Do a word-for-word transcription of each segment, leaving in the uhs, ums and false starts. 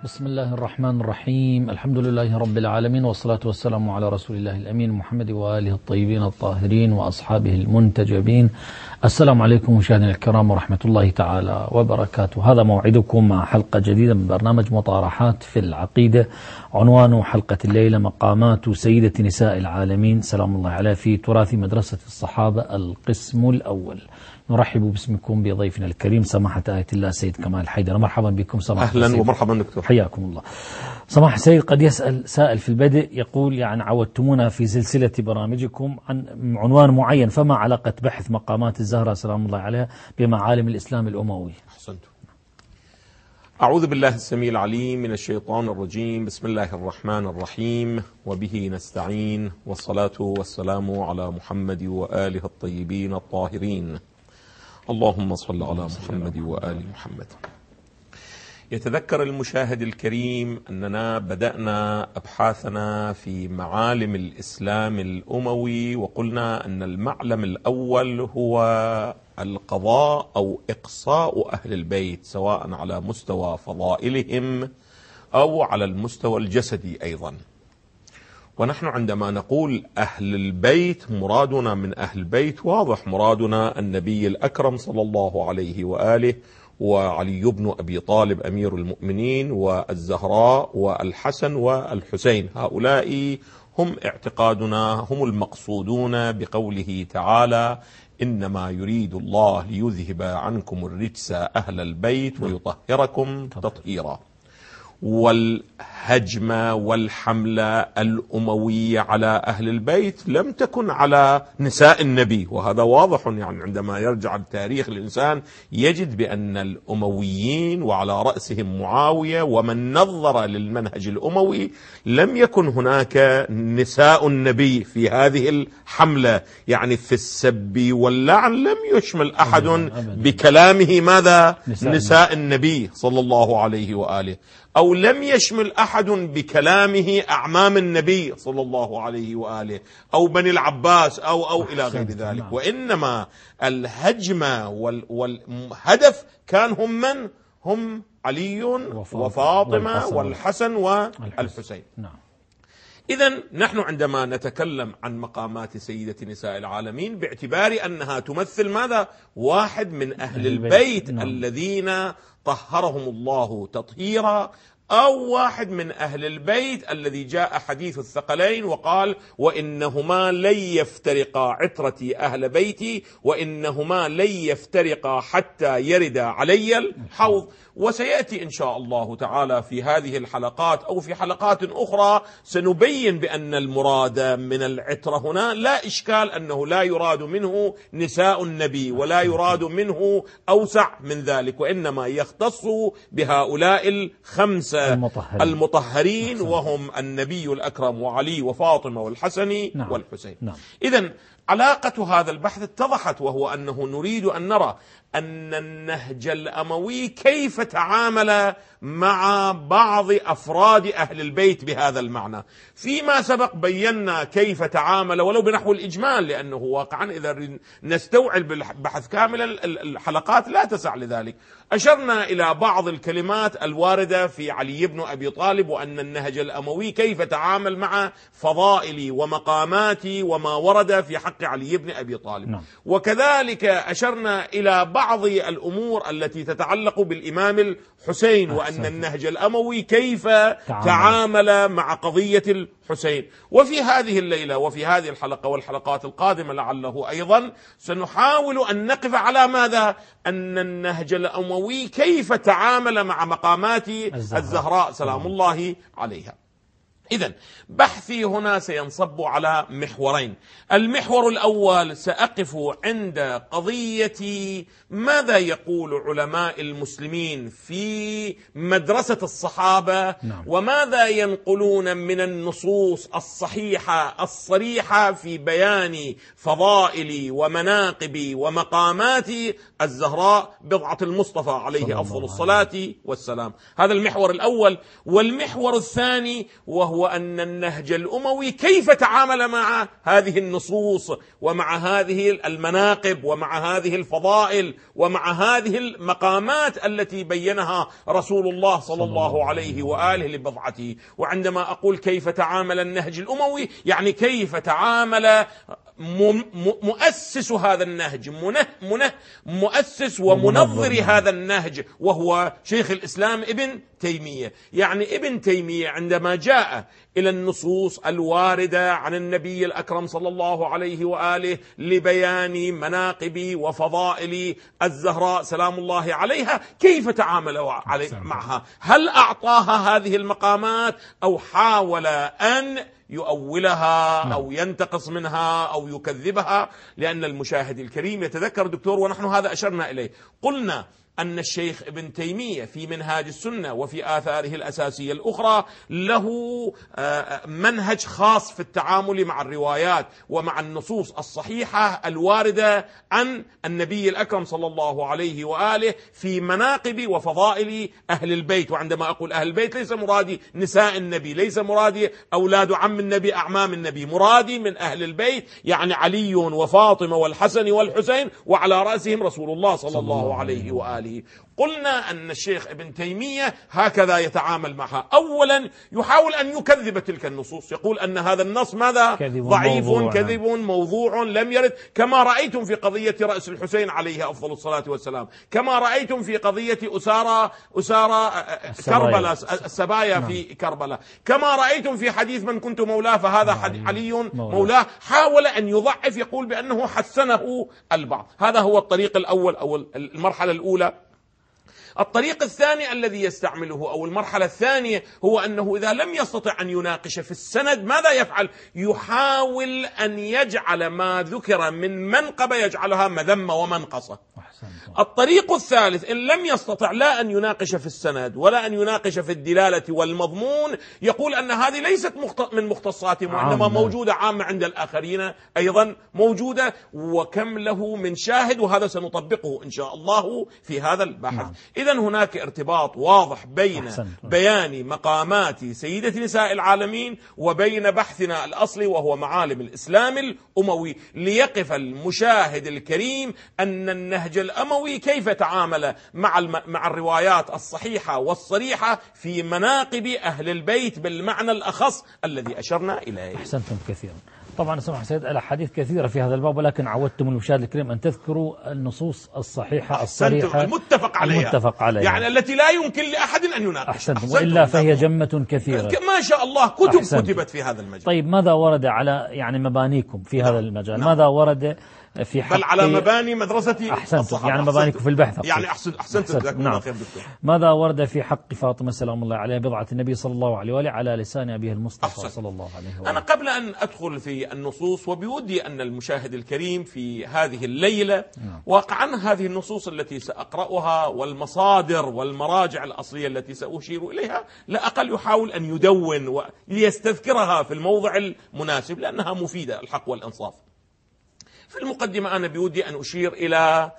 بسم الله الرحمن الرحيم. الحمد لله رب العالمين، والصلاة والسلام على رسول الله الأمين محمد وآله الطيبين الطاهرين وأصحابه المنتجبين. السلام عليكم مشاهدينا الكرام ورحمة الله تعالى وبركاته. هذا موعدكم مع حلقة جديدة من برنامج مطارحات في العقيدة. عنوان حلقة الليلة مقامات سيدة نساء العالمين سلام الله عليها في تراث مدرسة الصحابة القسم الأول. نرحب باسمكم بضيفنا الكريم سماحة آية الله سيد كمال الحيدر. مرحبا بكم سماحة. أهلا ومرحبا دكتور، حياكم الله. سماحة السيد، قد يسأل سائل في البدء يقول يعني عودتمونا في سلسلة برامجكم عن عنوان معين، فما علاقة بحث مقامات الزهراء سلام الله عليها بمعالم الإسلام الأموي؟ أحسنت. أعوذ بالله السميع العليم من الشيطان الرجيم. بسم الله الرحمن الرحيم، وبه نستعين، والصلاة والسلام على محمد وآله الطيبين الطاهرين. اللهم صل على محمد وآل محمد. يتذكر المشاهد الكريم أننا بدأنا أبحاثنا في معالم الإسلام الأموي، وقلنا أن المعلم الأول هو القضاء أو إقصاء أهل البيت، سواء على مستوى فضائلهم أو على المستوى الجسدي أيضا. ونحن عندما نقول أهل البيت مرادنا من أهل البيت واضح، مرادنا النبي الأكرم صلى الله عليه وآله، وعلي بن أبي طالب أمير المؤمنين، والزهراء والحسن والحسين. هؤلاء هم اعتقادنا، هم المقصودون بقوله تعالى: إنما يريد الله ليذهب عنكم الرجس أهل البيت ويطهركم تطهيرا. والهجمة والحملة الأموية على أهل البيت لم تكن على نساء النبي، وهذا واضح. يعني عندما يرجع التاريخ الإنسان يجد بأن الأمويين وعلى رأسهم معاوية ومن نظر للمنهج الأموي لم يكن هناك نساء النبي في هذه الحملة. يعني في السب واللعن لم يشمل أحد بكلامه ماذا؟ نساء النبي صلى الله عليه وآله، أو لم يشمل أحد بكلامه أعمام النبي صلى الله عليه وآله، أو بني العباس أو أو إلى غير ذلك. وإنما الهجمة والهدف كان هم من؟ هم علي وفاطمة والحسن والحسين. إذن نحن عندما نتكلم عن مقامات سيدة نساء العالمين باعتبار أنها تمثل ماذا؟ واحد من أهل البيت الذين طهرهم الله تطهيرا، أو واحد من أهل البيت الذي جاء حديث الثقلين وقال: وإنهما لن يفترقا عترتي أهل بيتي، وإنهما لن يفترقا حتى يرد علي الحوض. وسيأتي إن شاء الله تعالى في هذه الحلقات أو في حلقات أخرى سنبين بأن المراد من العترة هنا لا إشكال أنه لا يراد منه نساء النبي، ولا يراد منه أوسع من ذلك، وإنما يختص بهؤلاء الخمسة المطهرين, المطهرين وهم النبي الأكرم وعلي وفاطمة والحسن نعم. والحسين نعم. إذن علاقة هذا البحث اتضحت، وهو أنه نريد أن نرى أن النهج الأموي كيف تعامل مع بعض أفراد أهل البيت بهذا المعنى. فيما سبق بينا كيف تعامل ولو بنحو الإجمال، لأنه واقعا إذا نستوعب البحث كاملا الحلقات لا تسع لذلك. أشرنا إلى بعض الكلمات الواردة في علي بن أبي طالب، وأن النهج الأموي كيف تعامل مع فضائل ومقامات وما ورد في حق علي بن أبي طالب نعم. وكذلك أشرنا إلى بعض الأمور التي تتعلق بالإمام الحسين، وأن النهج الأموي كيف تعامل, تعامل مع قضية الحسين. وفي هذه الليلة وفي هذه الحلقة والحلقات القادمة لعله أيضا سنحاول أن نقف على ماذا؟ أن النهج الأموي كيف تعامل مع مقامات الزهراء, الزهراء سلام الله عليها. إذن بحثي هنا سينصب على محورين. المحور الأول سأقف عند قضية ماذا يقول علماء المسلمين في مدرسة الصحابة نعم. وماذا ينقلون من النصوص الصحيحة الصريحة في بيان فضائل ومناقب ومقامات الزهراء بضعة المصطفى عليه أفضل الصلاة والسلام. هذا المحور الأول. والمحور الثاني وهو وهو أن النهج الأموي كيف تعامل مع هذه النصوص ومع هذه المناقب ومع هذه الفضائل ومع هذه المقامات التي بينها رسول الله صلى الله عليه وآله لبضعته. وعندما أقول كيف تعامل النهج الأموي يعني كيف تعامل مؤسس هذا النهج، منه منه مؤسس ومنظر هذا النهج، وهو شيخ الإسلام ابن تيمية. يعني ابن تيمية عندما جاء إلى النصوص الواردة عن النبي الأكرم صلى الله عليه وآله لبيان مناقب وفضائل الزهراء سلام الله عليها، كيف تعامل معها؟ هل أعطاها هذه المقامات أو حاول أن يؤولها أو ينتقص منها أو يكذبها؟ لأن المشاهد الكريم يتذكر دكتور، ونحن هذا أشرنا إليه، قلنا أن الشيخ ابن تيمية في منهاج السنة وفي آثاره الأساسية الأخرى له منهج خاص في التعامل مع الروايات ومع النصوص الصحيحة الواردة عن النبي الأكرم صلى الله عليه وآله في مناقب وفضائل أهل البيت. وعندما أقول أهل البيت ليس مرادي نساء النبي، ليس مرادي أولاد عم النبي أعمام النبي، مرادي من أهل البيت يعني علي وفاطمة والحسن والحسين وعلى رأسهم رسول الله صلى الله عليه وآله. قلنا أن الشيخ ابن تيمية هكذا يتعامل معها. أولا يحاول أن يكذب تلك النصوص، يقول أن هذا النص ماذا؟ ضعيف موضوع. كذب موضوع لم يرد، كما رأيتم في قضية رأس الحسين عليه أفضل الصلاة والسلام، كما رأيتم في قضية أسارة أسارة كربلاء السبايا في كربلاء، كما رأيتم في حديث من كنت مولاه فهذا علي مولاه. حاول أن يضعف، يقول بأنه حسنه البعض. هذا هو الطريق الأول أو المرحلة الأولى. الطريق الثاني الذي يستعمله أو المرحلة الثانية هو أنه إذا لم يستطع أن يناقش في السند ماذا يفعل؟ يحاول أن يجعل ما ذكر من منقبة يجعلها مذمة ومنقصة. الطريق الثالث إن لم يستطع لا أن يناقش في السند ولا أن يناقش في الدلالة والمضمون، يقول أن هذه ليست من مختصاتهم وإنما موجودة عامة عند الآخرين أيضا موجودة، وكم له من شاهد، وهذا سنطبقه إن شاء الله في هذا البحث. إذن هناك ارتباط واضح بين بيان مقامات سيدة نساء العالمين وبين بحثنا الأصلي وهو معالم الإسلام الأموي، ليقف المشاهد الكريم أن النهج الأموي كيف تعامل مع مع الروايات الصحيحة والصريحة في مناقب أهل البيت بالمعنى الأخص الذي أشرنا إليه. أحسنتم كثيرا. طبعا سمح سيد الأحاديث كثيرة في هذا الباب، ولكن عودتم المشاهد الكريم أن تذكروا النصوص الصحيحة الصريحة المتفق عليها. المتفق عليها يعني التي لا يمكن لأحد أن يناقش. أحسنتم. وإلا فهي جمة كثيرة ما شاء الله، كتب أحسنتم. كتبت في هذا المجال. طيب ماذا ورد على يعني مبانيكم في نعم. هذا المجال نعم. ماذا ورد في حق بل على مباني مدرستي أحسنتم يعني مبانيكم في البحث يعني أحسن أحسنت جزاكم الله خير دكتور. ماذا ورد في حق فاطمة سلام الله عليها بضعة النبي صلى الله عليه وآله على لسان أبيه المصطفى أحسن. صلى الله عليه وآله. أنا قبل أن أدخل في النصوص وبودي أن المشاهد الكريم في هذه الليلة نعم. واقعا هذه النصوص التي سأقرأها والمصادر والمراجع الأصلية التي سأشير إليها لا أقل يحاول أن يدون ليستذكرها في الموضع المناسب لأنها مفيدة الحق والإنصاف. في المقدمة أنا بودي أن أشير إلى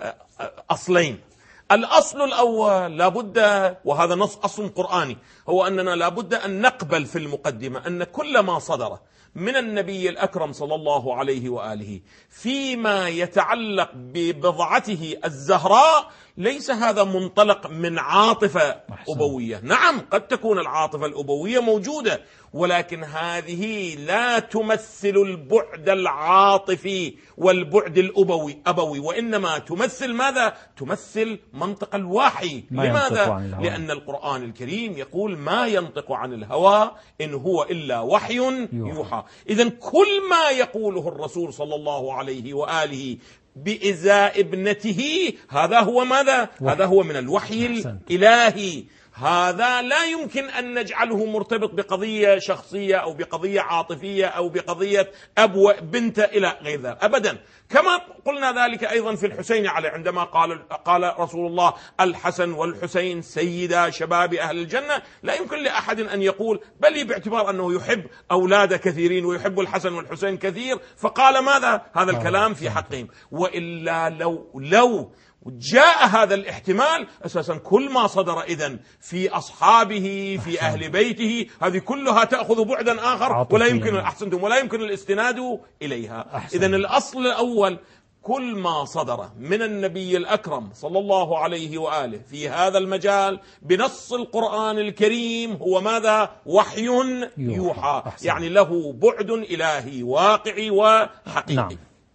أصلين. الأصل الأول لابد، وهذا نص أصل قرآني، هو أننا لابد أن نقبل في المقدمة أن كل ما صدر من النبي الأكرم صلى الله عليه وآله فيما يتعلق ببضعته الزهراء ليس هذا منطلق من عاطفة أبوية. نعم قد تكون العاطفة الأبوية موجودة، ولكن هذه لا تمثل البعد العاطفي والبعد الأبوي أبوي وإنما تمثل ماذا؟ تمثل منطق الوحي. لماذا؟ لأن القرآن الكريم يقول ما ينطق عن الهوى إن هو إلا وحي يوحى. إذن كل ما يقوله الرسول صلى الله عليه وآله بإزاء ابنته هذا هو ماذا؟ وحي. هذا هو من الوحي الإلهي. هذا لا يمكن أن نجعله مرتبط بقضية شخصية أو بقضية عاطفية أو بقضية أب وبنت إلى غير ذلك أبدا. كما قلنا ذلك أيضا في الحسين عليه عندما قال قال رسول الله الحسن والحسين سيدا شباب أهل الجنة، لا يمكن لأحد أن يقول بل باعتبار أنه يحب أولاد كثيرين ويحب الحسن والحسين كثير فقال ماذا؟ هذا الكلام في حقهم. وإلا لو لو جاء هذا الاحتمال أساسا كل ما صدر إذن في أصحابه في أهل بيته هذه كلها تأخذ بعدا آخر ولا يمكن أحسنتم ولا يمكن الاستناد إليها. إذن الأصل الأول كل ما صدر من النبي الأكرم صلى الله عليه وآله في هذا المجال بنص القرآن الكريم هو ماذا؟ وحي يوحى، يعني له بعد إلهي واقعي وحقيقي. نعم.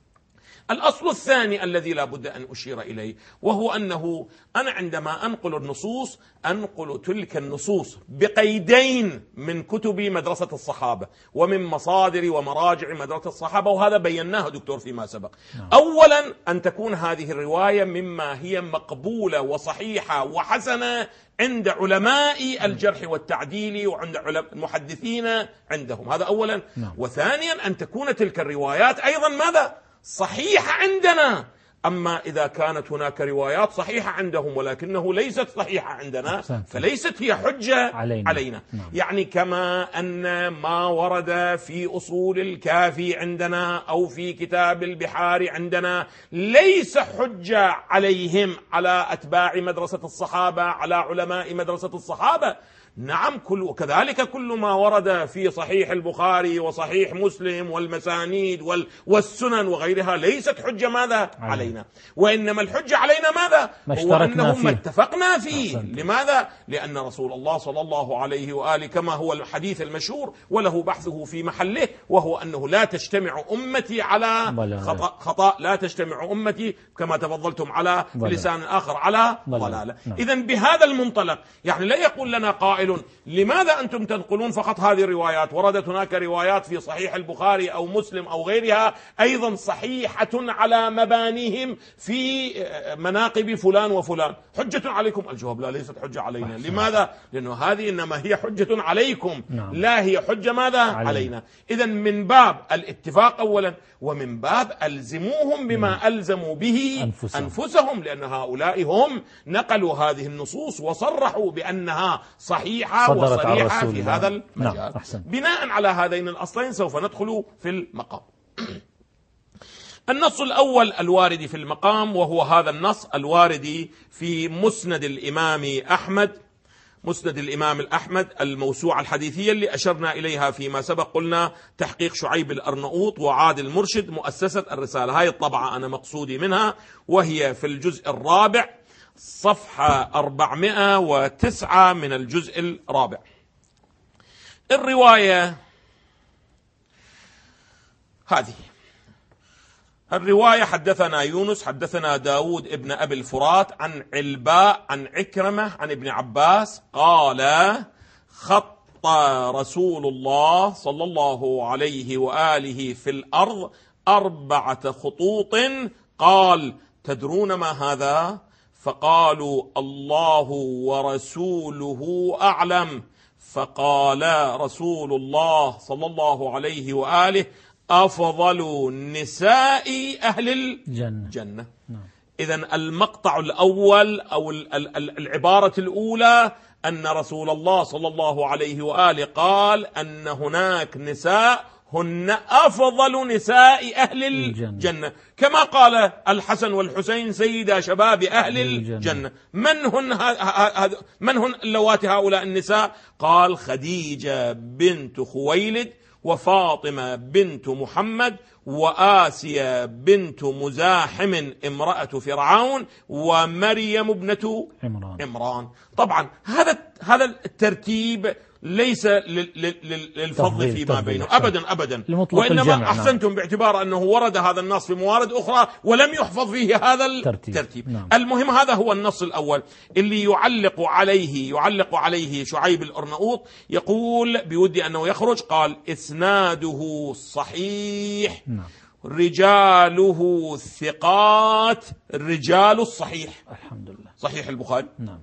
الأصل الثاني الذي لا بد أن أشير إليه وهو أنه أنا عندما أنقل النصوص أنقل تلك النصوص بقيدين من كتب مدرسة الصحابة ومن مصادر ومراجع مدرسة الصحابة، وهذا بيناه دكتور فيما سبق. نعم. أولا أن تكون هذه الرواية مما هي مقبولة وصحيحة وحسنة عند علماء الجرح والتعديل وعند المحدثين عندهم، هذا أولا. نعم. وثانيا أن تكون تلك الروايات أيضا ماذا؟ صحيحة عندنا. أما إذا كانت هناك روايات صحيحة عندهم ولكنه ليست صحيحة عندنا فليست هي حجة علينا, علينا. نعم. يعني كما أن ما ورد في أصول الكافي عندنا أو في كتاب البحار عندنا ليس حجة عليهم على أتباع مدرسة الصحابة على علماء مدرسة الصحابة. نعم، كل وكذلك كل ما ورد في صحيح البخاري وصحيح مسلم والمسانيد والسنن وغيرها ليست حجة ماذا علينا، وإنما الحجة علينا ماذا؟ هو أنه ما اتفقنا فيه. لماذا؟ لأن رسول الله صلى الله عليه وآله كما هو الحديث المشهور وله بحثه في محله، وهو أنه لا تجتمع أمتي على خطأ, خطأ لا تجتمع أمتي كما تفضلتم على لسان آخر على ضلالة. إذن بهذا المنطلق يعني لا يقول لنا قائل لماذا أنتم تنقلون فقط هذه الروايات؟ وردت هناك روايات في صحيح البخاري أو مسلم أو غيرها أيضا صحيحة على مبانيهم في مناقب فلان وفلان، حجة عليكم؟ الجواب لا، ليست حجة علينا. لماذا؟ لأنه هذه إنما هي حجة عليكم. نعم. لا هي حجة ماذا؟ علينا, علينا. إذن من باب الاتفاق أولا، ومن باب ألزموهم بما نعم. ألزموا به أنفسهم. أنفسهم، لأن هؤلاء هم نقلوا هذه النصوص وصرحوا بأنها صحيحة وصريحة في هذا المجال. نعم. بناء على هذين الأصلين سوف ندخل في المقام. النص الأول الوارد في المقام وهو هذا النص الوارد في مسند الإمام أحمد، مسند الإمام الأحمد الموسوعة الحديثية اللي أشرنا إليها فيما سبق، قلنا تحقيق شعيب الأرنؤوط وعادل المرشد، مؤسسة الرسالة. هاي الطبعة أنا مقصودي منها، وهي في الجزء الرابع صفحة أربعمائة وتسعة من الجزء الرابع. الرواية هذه الرواية: حدثنا يونس حدثنا داود ابن أبي الفرات عن علباء عن عكرمة عن ابن عباس قال: خط رسول الله صلى الله عليه وآله في الأرض أربعة خطوط، قال: تدرون ما هذا؟ فقالوا: الله ورسوله أعلم. فقال رسول الله صلى الله عليه وآله: أفضل نساء أهل الجنة. إذن المقطع الأول أو العبارة الأولى أن رسول الله صلى الله عليه وآله قال أن هناك نساء هن أفضل نساء أهل الجنة، كما قال الحسن والحسين سيدا شباب أهل الجنة. من هن من هن اللواتي هؤلاء النساء؟ قال: خديجة بنت خويلد، وفاطمة بنت محمد، وآسيا بنت مزاحم امرأة فرعون، ومريم ابنة عمران. عمران. طبعا هذا هذا الترتيب ليس للفضل فيما بينه أبدا أبدا، وإنما أحسنتم باعتبار أنه ورد هذا النص في موارد أخرى ولم يحفظ فيه هذا الترتيب. نعم. المهم هذا هو النص الأول اللي يعلق عليه يعلق عليه شعيب الأرنؤوط، يقول بودي أنه يخرج، قال: إسناده صحيح. نعم. رجاله الثقات، الرجال الصحيح، الحمد لله، صحيح البخاري. نعم.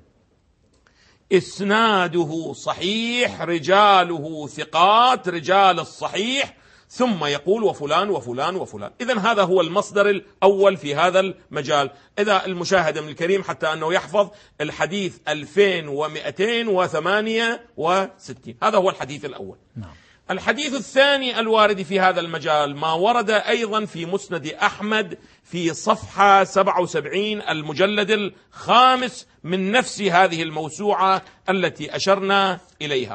إسناده صحيح، رجاله ثقات، رجال الصحيح، ثم يقول: وفلان وفلان وفلان. إذن هذا هو المصدر الأول في هذا المجال. إذا المشاهد من الكريم حتى أنه يحفظ الحديث ألفين ومئتين وثمانية وستين، هذا هو الحديث الأول. نعم. الحديث الثاني الوارد في هذا المجال ما ورد أيضا في مسند أحمد في صفحة سبعة وسبعين المجلد الخامس من نفس هذه الموسوعة التي أشرنا إليها،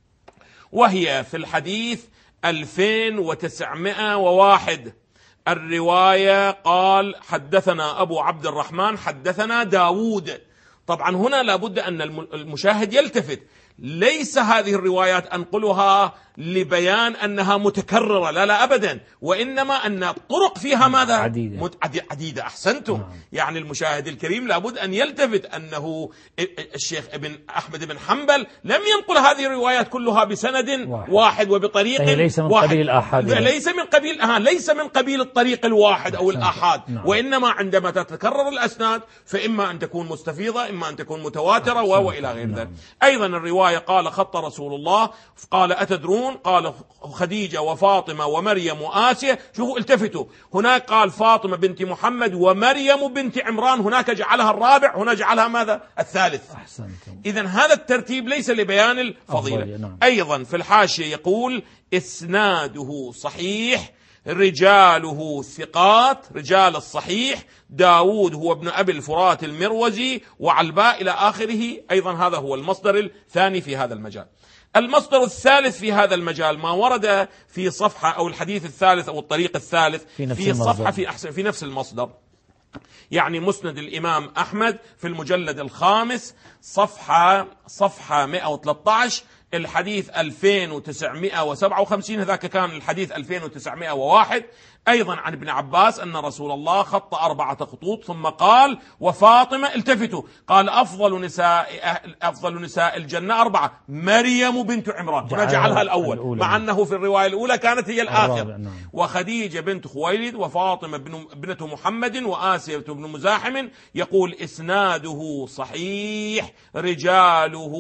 وهي في الحديث ألفين وتسعمائة وواحد. الرواية قال حدثنا أبو عبد الرحمن حدثنا داود. طبعا هنا لابد أن المشاهد يلتفت، ليس هذه الروايات أنقلها لبيان أنها متكررة، لا لا أبدا، وإنما أن الطرق فيها ماذا؟ عديدة, عديدة. أحسنتم. نعم. يعني المشاهد الكريم لابد أن يلتفت أنه الشيخ ابن أحمد بن حنبل لم ينقل هذه الروايات كلها بسند واحد, واحد وبطريق ليس من واحد. قبيل الآحاد، ليس من قبيل آه ليس من قبيل الطريق الواحد أو الآحاد. نعم. وإنما عندما تتكرر الأسناد فإما أن تكون مستفيضة، إما أن تكون متواترة وإلى غير ذلك. نعم. أيضا الرواية قال خط رسول الله، قال أتدرون؟ قال خديجة وفاطمة ومريم وآسيا. شوفوا التفتوا، هناك قال فاطمة بنت محمد ومريم بنت عمران، هناك جعلها الرابع، هنا جعلها ماذا؟ الثالث. إذن هذا الترتيب ليس لبيان الفضيلة. نعم. أيضا في الحاشية يقول إسناده صحيح، رجاله ثقات، رجال الصحيح داود هو ابن أبي الفرات المروزي وعلباء إلى آخره. أيضا هذا هو المصدر الثاني في هذا المجال. المصدر الثالث في هذا المجال ما ورد في صفحة أو الحديث الثالث أو الطريق الثالث في, في صفحة في, أحسن في نفس المصدر، يعني مسند الإمام أحمد في المجلد الخامس صفحة صفحة مئة وثلاثة عشر الحديث ألفين وتسعمائة وسبعة وخمسين، هذاك كان الحديث ألفين وتسعمائة وواحد. أيضا عن ابن عباس أن رسول الله خط أربعة خطوط ثم قال وفاطمة، التفتوا، قال أفضل نساء أفضل نساء الجنة أربعة، مريم بنت عمران، هنا جعلها الأول الأولى، مع أنه في الرواية الأولى كانت هي الآخر. نعم. وخديجة بنت خويلد وفاطمة بنت محمد وآسية بن مزاحم. يقول إسناده صحيح، رجاله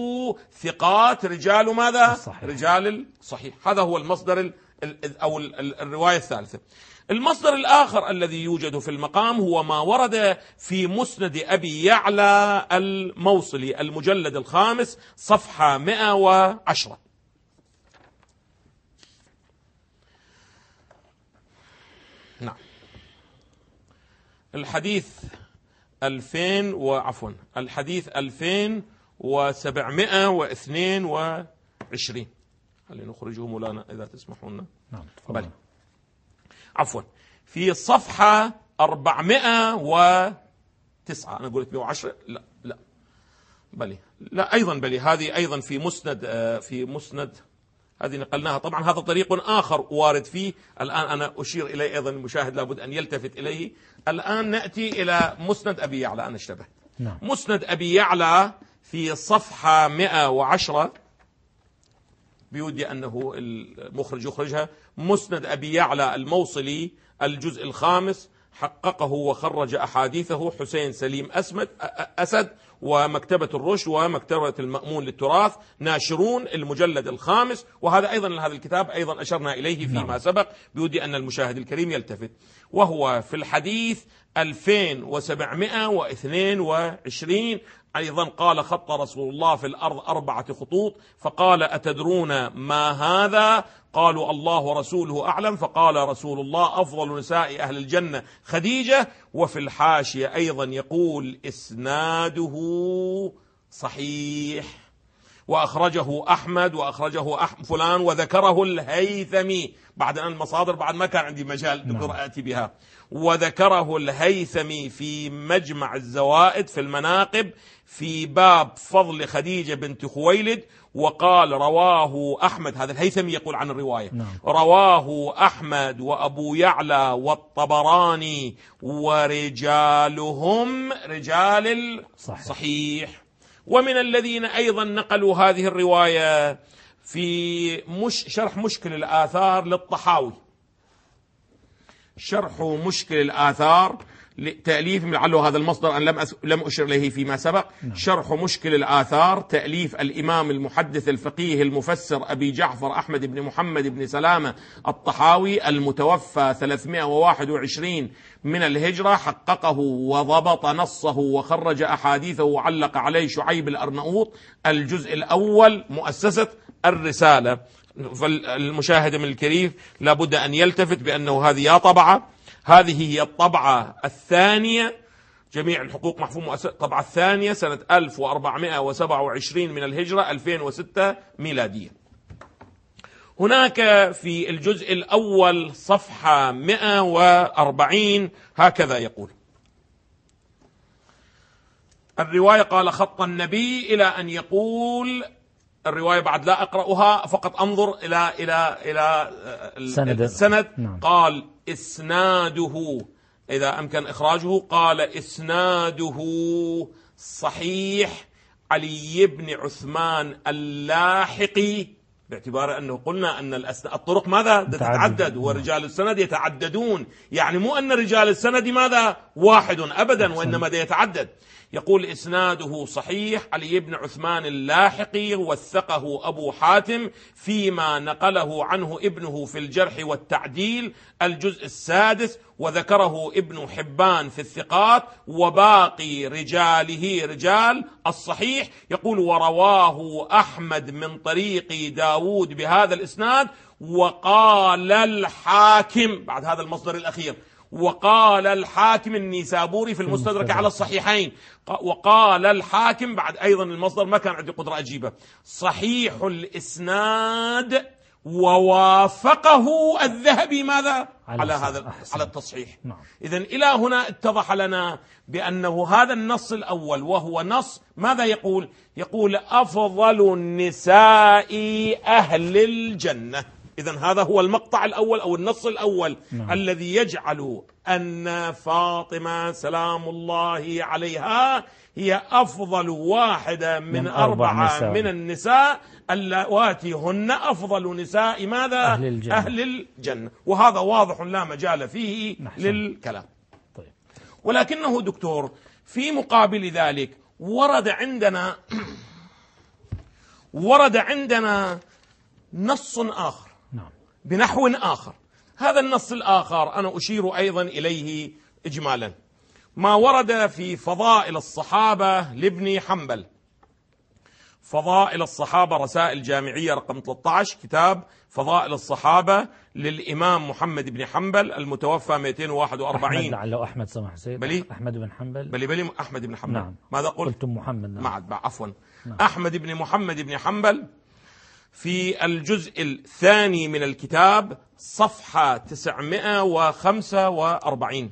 ثقات، رجال ماذا؟ الصحيح. رجال الصحيح. هذا هو المصدر أو الرواية الثالثة. المصدر الآخر الذي يوجد في المقام هو ما ورد في مسند أبي يعلى الموصلي المجلد الخامس صفحة مئة وعشرة. نعم. الحديث ألفين وعفوا الحديث ألفين وسبعمائة واثنين وعشرين. هل نخرجه مولانا إذا تسمحون؟ نعم. بل عفوا في صفحة أربعمائة وتسعة. أنا قلت مئة وعشرة، لا لا بلي لا أيضا بلي هذه أيضا في مسند في مسند هذه نقلناها. طبعا هذا طريق آخر وارد فيه، الآن أنا أشير إليه أيضا، المشاهد لابد أن يلتفت إليه. الآن نأتي إلى مسند أبي يعلى. أنا اشتبهت. نعم. مسند أبي يعلى في صفحة مئة وعشرة، بودي أنه المخرج يخرجها. مسند أبي يعلى الموصلي الجزء الخامس، حققه وخرج أحاديثه حسين سليم أسمد أسد ومكتبة الرشد ومكتبة المأمون للتراث ناشرون المجلد الخامس. وهذا أيضا هذا الكتاب أيضا أشرنا إليه فيما نعم. سبق، بودي أن المشاهد الكريم يلتفت. وهو في الحديث ألفين وسبعمائة واثنين وعشرين. أيضا قال خط رسول الله في الأرض أربعة خطوط، فقال أتدرون ما هذا؟ قالوا الله ورسوله أعلم. فقال رسول الله أفضل نساء أهل الجنة خديجة. وفي الحاشية أيضا يقول إسناده صحيح، وأخرجه أحمد وأخرجه أحمد فلان وذكره الهيثمي. بعد أن المصادر بعد ما كان عندي مجال دكتور آتي بها. وذكره الهيثمي في مجمع الزوائد في المناقب في باب فضل خديجة بنت خويلد. وقال رواه أحمد، هذا الهيثمي يقول عن الرواية. نعم. رواه أحمد وأبو يعلى والطبراني ورجالهم رجال الصحيح. ومن الذين أيضا نقلوا هذه الرواية في مش شرح مشكل الآثار للطحاوي، شرح مشكل الآثار تأليف لعله هذا المصدر أن لم لم أشر إليه فيما سبق. نعم. شرح مشكل الآثار، تأليف الإمام المحدث الفقيه المفسر أبي جعفر أحمد بن محمد بن سلامة الطحاوي المتوفى ثلاثمائة وواحد وعشرين من الهجرة، حققه وضبط نصه وخرج أحاديثه وعلق عليه شعيب الأرنؤوط. الجزء الأول مؤسسة الرسالة. فالمشاهد من الكريم لابد أن يلتفت بأنه هذه يا طبعة، هذه هي الطبعة الثانية، جميع الحقوق محفوظ مؤسسة الطبعة الثانية سنة ألف وأربعمائة وسبعة وعشرين من الهجرة، ألفين وستة ميلادية. هناك في الجزء الأول صفحة مئة وأربعين هكذا يقول: الرواية قال خط النبي إلى أن يقول، الرواية بعد لا أقرأها فقط أنظر إلى إلى إلى السند, السند. نعم. قال إسناده، إذا أمكن إخراجه، قال إسناده صحيح علي بن عثمان اللاحقي، باعتبار أنه قلنا أن الطرق ماذا تتعدد ورجال السند يتعددون، يعني مو أن رجال السند ماذا واحد أبدا، وإنما يتعدد. يقول إسناده صحيح علي بن عثمان اللاحقي، وثقه أبو حاتم فيما نقله عنه ابنه في الجرح والتعديل الجزء السادس، وذكره ابن حبان في الثقات، وباقي رجاله رجال الصحيح. يقول ورواه أحمد من طريق داود بهذا الإسناد، وقال الحاكم، بعد هذا المصدر الأخير، وقال الحاكم النيسابوري في المستدرك على الصحيحين، وقال الحاكم بعد أيضا المصدر ما كان عندي قدرة أجيبه، صحيح الإسناد، ووافقه الذهبي ماذا على هذا على التصحيح. نعم. إذن إلى هنا اتضح لنا بأنه هذا النص الأول وهو نص ماذا يقول؟ يقول أفضل النساء أهل الجنة. إذن هذا هو المقطع الأول أو النص الأول. نعم. الذي يجعل أن فاطمة سلام الله عليها هي أفضل واحدة من, من أربعة أربع من النساء اللواتي هن أفضل نساء ماذا؟ أهل الجنة. أهل الجنة. وهذا واضح لا مجال فيه نحسن. للكلام. طيب. ولكنه دكتور في مقابل ذلك ورد عندنا ورد عندنا نص آخر. نعم. بنحو آخر. هذا النص الآخر أنا أشير أيضا إليه إجمالا، ما ورد في فضائل الصحابة لابن حنبل، فضائل الصحابة رسائل جامعية رقم ثلاثة عشر، كتاب فضائل الصحابة للإمام محمد بن حنبل المتوفى مئتين وواحد وأربعين. أحمد لعله أحمد سمح حسين بلي أحمد بن حنبل بلي بلي أحمد بن حنبل. نعم. ماذا قلت؟ قلتم محمد. نعم. معد عفوا. نعم. أحمد بن محمد بن حنبل في الجزء الثاني من الكتاب صفحة تسعمائة وخمسة وأربعين،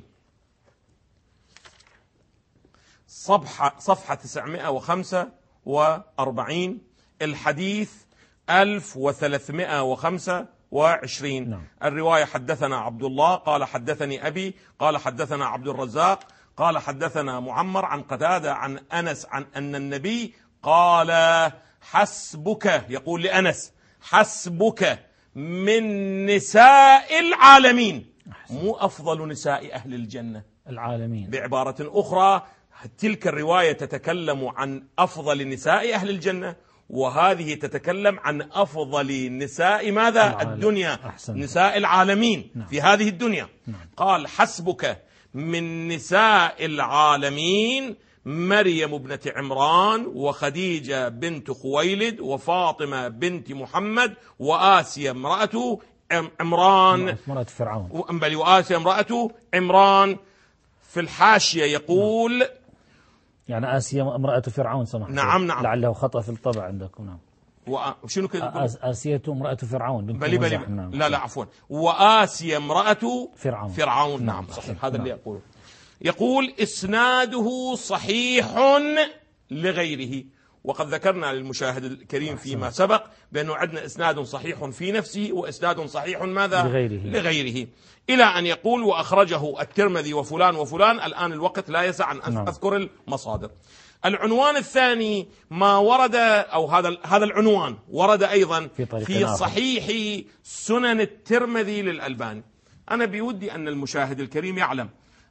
صفحة صفحة تسعمائة وخمسة وأربعين، الحديث ألف وثلاثمائة وخمسة وعشرين. نعم. الرواية حدثنا عبد الله قال حدثني أبي قال حدثنا عبد الرزاق قال حدثنا معمر عن قتادة عن أنس عن أن النبي قال حسبك، يقول لأنس حسبك من نساء العالمين، مو أفضل نساء أهل الجنة العالمين. بعبارة أخرى تلك الرواية تتكلم عن أفضل نساء أهل الجنة، وهذه تتكلم عن أفضل نساء ماذا؟ العالم. الدنيا. أحسن. نساء العالمين. نعم. في هذه الدنيا. نعم. قال حسبك من نساء العالمين مريم ابنة عمران، وخديجة بنت خويلد، وفاطمة بنت محمد، وآسيا امرأة عمران امرأة فرعون، بل وآسيا امرأة عمران. في الحاشية يقول يعني آسيا امرأة فرعون سمحت. نعم نعم، لعله خطأ في الطبع عندكم. نعم. وشنو كده؟ آسيا امرأة فرعون بنت بلي بلي نعم. لا لا عفوا، وآسيا امرأة فرعون فرعون. نعم, نعم. صحيح. هذا نعم. اللي يقوله. يقول إسناده صحيح لغيره، وقد ذكرنا للمشاهد الكريم فيما سبق بأنه عندنا إسناد صحيح في نفسه وإسناد صحيح ماذا؟ لغيره. لغيره، إلى أن يقول وأخرجه الترمذي وفلان وفلان. الآن الوقت لا يسع أن أذكر المصادر. العنوان الثاني ما ورد، أو هذا هذا العنوان ورد أيضا في, في صحيح سنن الترمذي للألباني. أنا بودي أن المشاهد الكريم يعلم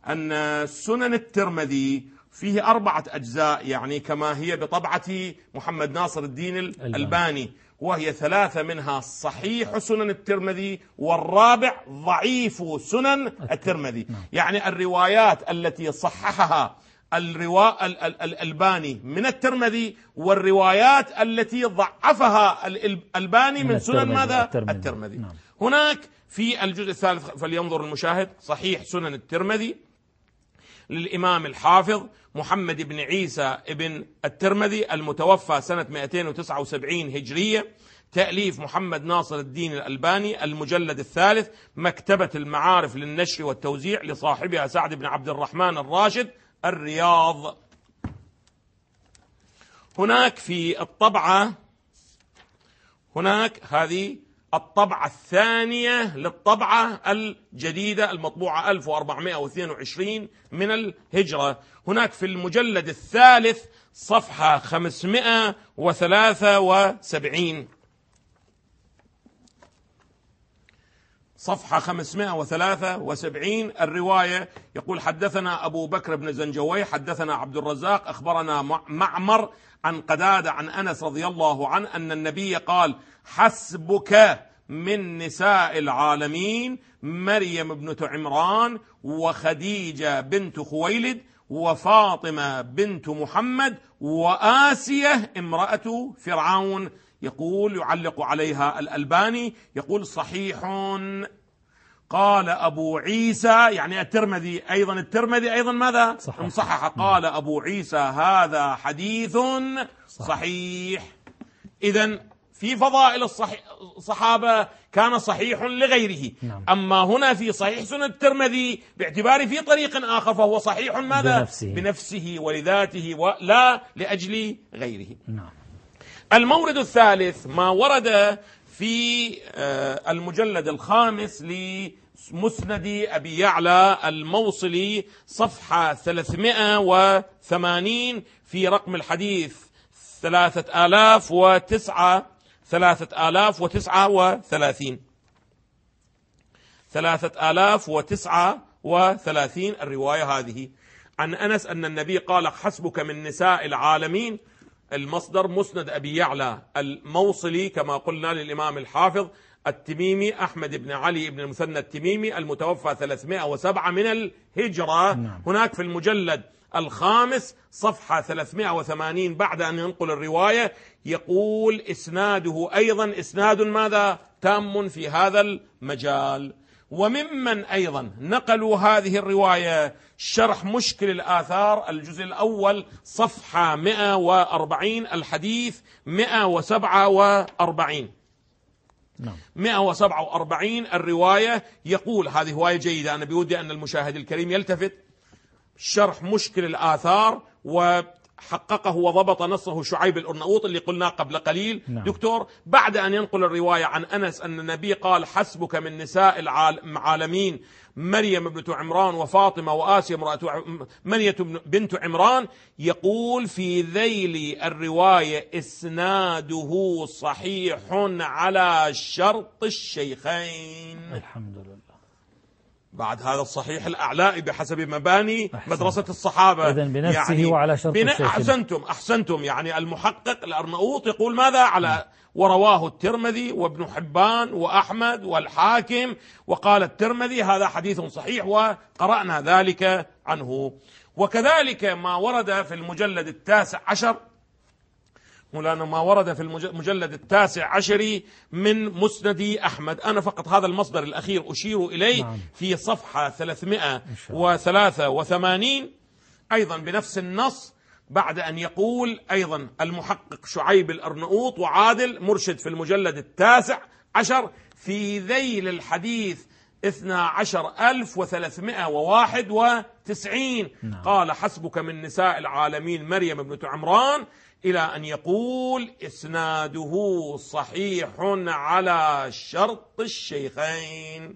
أن سنن الترمذي فيه أربعة أجزاء، يعني كما هي بطبعة محمد ناصر الدين الألباني، وهي ثلاثة منها صحيح سنن الترمذي، والرابع ضعيف سنن الترمذي. يعني الروايات التي صححها الروا... الألباني من الترمذي، والروايات التي ضعفها الألباني من, من سنن ماذا؟ الترمذي, الترمذي. نعم. هناك في الجزء الثالث فلينظر المشاهد صحيح سنن الترمذي للإمام الحافظ محمد بن عيسى بن الترمذي المتوفى سنة مئتين وتسعة وسبعين هجرية، تأليف محمد ناصر الدين الألباني، المجلد الثالث، مكتبة المعارف للنشر والتوزيع، لصاحبها سعد بن عبد الرحمن الراشد، الرياض. هناك في الطبعة هناك هذه الطبعة الثانية للطبعة الجديدة المطبوعة ألف وأربعمئة واثنين وعشرين من الهجرة، هناك في المجلد الثالث صفحة خمسمئة وثلاثة وسبعين، صفحة خمسمئة وثلاثة وسبعين الرواية يقول: حدثنا أبو بكر بن زنجوي حدثنا عبد الرزاق أخبرنا معمر عن قتادة عن أنس رضي الله عنه أن النبي قال: حسبك من نساء العالمين مريم بنت عمران وخديجة بنت خويلد وفاطمة بنت محمد وآسية امرأة فرعون. يقول يعلق عليها الألباني يقول: صحيح. قال أبو عيسى، يعني الترمذي أيضا الترمذي أيضا ماذا؟ صحيح. صحح. قال أبو عيسى: هذا حديث صحيح. إذن في فضائل الصحابة كان صحيح لغيره. نعم. أما هنا في صحيح سنن الترمذي باعتبار في طريق آخر فهو صحيح ماذا؟ بنفسه, بنفسه ولذاته ولا لأجل غيره. نعم. المورد الثالث ما ورد في المجلد الخامس لمسند أبي يعلى الموصلي صفحة ثلاثمئة وثمانين في رقم الحديث ثلاثة آلاف وتسعة ثلاثة آلاف وتسعة وثلاثين ثلاثة آلاف وتسعة وثلاثين الرواية هذه عن أنس أن النبي قال: حسبك من نساء العالمين. المصدر مسند أبي يعلى الموصلي كما قلنا للإمام الحافظ التميمي أحمد بن علي بن المثنى التميمي المتوفى ثلاثمئة وسبعة من الهجرة. نعم. هناك في المجلد الخامس صفحة ثلاثمئة وثمانين بعد أن ينقل الرواية يقول: إسناده أيضا إسناد ماذا؟ تام في هذا المجال. وممن أيضا نقلوا هذه الرواية شرح مشكل الآثار الجزء الأول صفحة مئة وأربعين الحديث مئة وسبعة وأربعين. نعم. مئة وسبعة وأربعين الرواية يقول، هذه رواية جيدة، أنا بودي أن المشاهد الكريم يلتفت، شرح مشكل الآثار وحققه وضبط نصه شعيب الأرناؤوط اللي قلنا قبل قليل. نعم. دكتور، بعد أن ينقل الرواية عن أنس أن النبي قال: حسبك من نساء العالمين مريم بنت عمران وفاطمة وآسيا امرأة مريم بنت عمران، يقول في ذيل الرواية: إسناده صحيح على شرط الشيخين. الحمد لله. بعد هذا الصحيح الأعلائي بحسب مباني أحسن. مدرسة الصحابة، إذن بنفسه يعني وعلى شرط الشيخين. أحسنتم أحسنتم يعني المحقق الأرناؤوط يقول ماذا؟ على ورواه الترمذي وابن حبان وأحمد والحاكم، وقال الترمذي هذا حديث صحيح، وقرأنا ذلك عنه. وكذلك ما ورد في المجلد التاسع عشر مولانا ما ورد في المجلد التاسع عشر من مسند أحمد، أنا فقط هذا المصدر الأخير أشير إليه. نعم. في صفحة ثلاثمئة وثلاثة وثمانين أيضا بنفس النص، بعد أن يقول أيضا المحقق شعيب الأرناؤوط وعادل مرشد في المجلد التاسع عشر في ذيل الحديث اثنا عشر ألف وثلاثمئة وواحد وتسعين. نعم. قال: حسبك من نساء العالمين مريم بنت عمران، إلى أن يقول: إسناده صحيح على شرط الشيخين.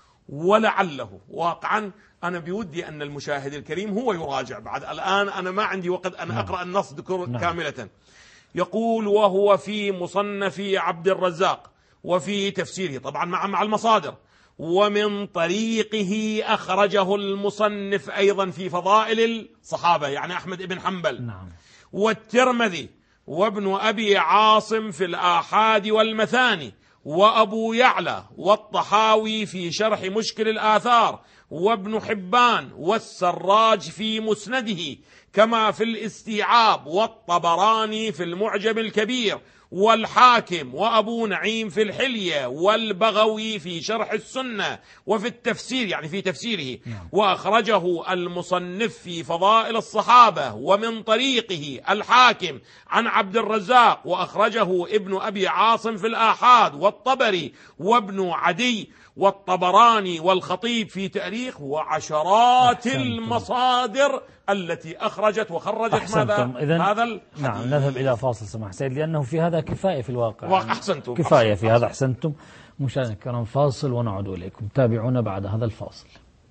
ولعله واقعا أنا بودي أن المشاهد الكريم هو يراجع، بعد الآن أنا ما عندي وقت أن أقرأ النص كاملة. يقول: وهو في مصنف عبد الرزاق وفي تفسيره، طبعا مع مع المصادر، ومن طريقه أخرجه المصنف أيضا في فضائل الصحابة يعني أحمد بن حنبل. نعم. والترمذي وابن أبي عاصم في الآحاد والمثاني، وأبو يعلى والطحاوي في شرح مشكل الآثار، وابن حبان والسراج في مسنده، كما في الاستيعاب، والطبراني في المعجم الكبير، والحاكم وأبو نعيم في الحلية، والبغوي في شرح السنة، وفي التفسير يعني في تفسيره. وأخرجه المصنف في فضائل الصحابة ومن طريقه الحاكم عن عبد الرزاق، وأخرجه ابن أبي عاصم في الآحاد، والطبري وابن عدي والطبراني والخطيب في تاريخ، وعشرات أحسنتم. المصادر التي أخرجت وخرجت ماذا هذا الحديث. نعم، نذهب إلى فاصل سماح سيد، لأنه في هذا كفاية في الواقع. وأحسنتم. كفاية في هذا. أحسنتم. مشاهدينا الكرام، فاصل ونعود إليكم، تابعونا بعد هذا الفاصل.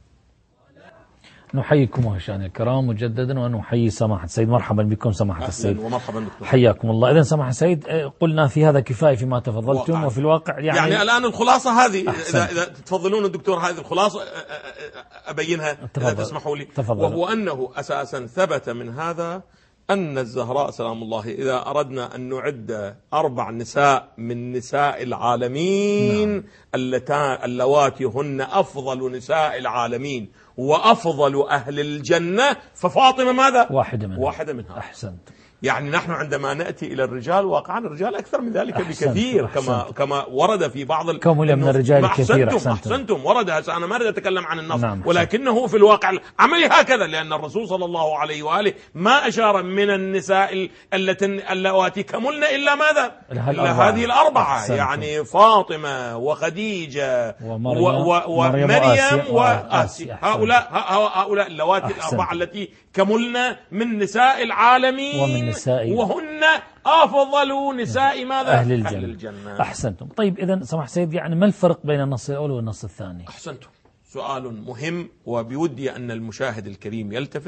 نحييكم مشاهدينا الكرام مجددا، ونحيي سماحة السيد. مرحبا بكم سماحة السيد. ومرحبا دكتور. حياكم الله. إذن سماحة السيد، قلنا في هذا كفاية فيما تفضلتم، وقع. وفي الواقع يعني, يعني الآن الخلاصة هذه، إذا, إذا تفضلون الدكتور هذه الخلاصة أبينها إذا تسمحوا لي. تفضل. وهو أنه أساسا ثبت من هذا أن الزهراء سلام الله، إذا أردنا أن نعد أربع نساء من نساء العالمين، نعم. اللتان اللواتي هن أفضل نساء العالمين وأفضل أهل الجنة، ففاطمة ماذا؟ واحدة منها. واحدة منها. أحسنت. يعني نحن عندما نأتي إلى الرجال، واقعا الرجال أكثر من ذلك أحسنت. بكثير. أحسنت. كما كما ورد في بعض ال... كمل من الرجال كثير. أحسنتم. أحسنتم. ورد. أنا ما أريد أتكلم عن النص، نعم. ولكنه في الواقع عملي هكذا، لأن الرسول صلى الله عليه وآله ما أشار من النساء التي اللواتي كملن إلا ماذا؟ إلا هذه الأربعة. أحسنتم. يعني فاطمة وخديجة ومريم, و... ومريم وآسيا, وآسيا. هؤلاء هؤلاء اللواتي الأربعة التي كملن من نساء العالمين، ومن نساء وهن أفضل نساء ماذا؟ أهل الجنة. أهل الجنة. أحسنتم. طيب إذن سمح سيد، يعني ما الفرق بين النص الأول والنص الثاني؟ أحسنتم. سؤال مهم، وبودي أن المشاهد الكريم يلتفت.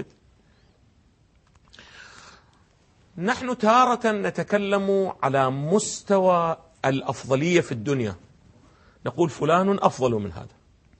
نحن تارة نتكلم على مستوى الأفضلية في الدنيا، نقول فلان أفضل من هذا،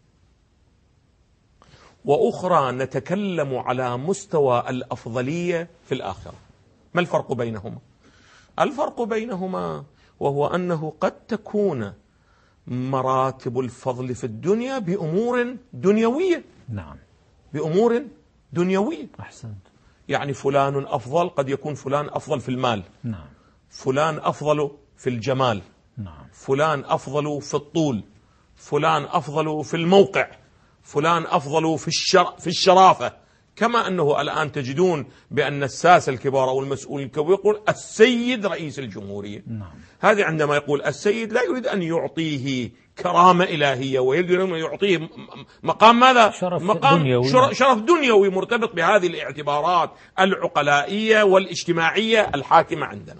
وأخرى نتكلم على مستوى الأفضلية في الآخرة. ما الفرق بينهما؟ الفرق بينهما وهو أنه قد تكون مراتب الفضل في الدنيا بأمور دنيوية. نعم. بأمور دنيوية. أحسنت. يعني فلان أفضل، قد يكون فلان أفضل في المال. نعم. فلان أفضل في الجمال. نعم. فلان أفضل في الطول. فلان أفضل في الموقع. فلان أفضل في الشر في الشرافة. كما أنه الآن تجدون بأن الساسة الكبار أو المسؤول الكبير يقول السيد رئيس الجمهورية. نعم. هذا عندما يقول السيد لا يريد أن يعطيه كرامة إلهية، ويريد أن يعطيه مقام ماذا؟ شرف مقام دنيوي. شرف دنيوي مرتبط بهذه الاعتبارات العقلائية والاجتماعية الحاكمة عندنا.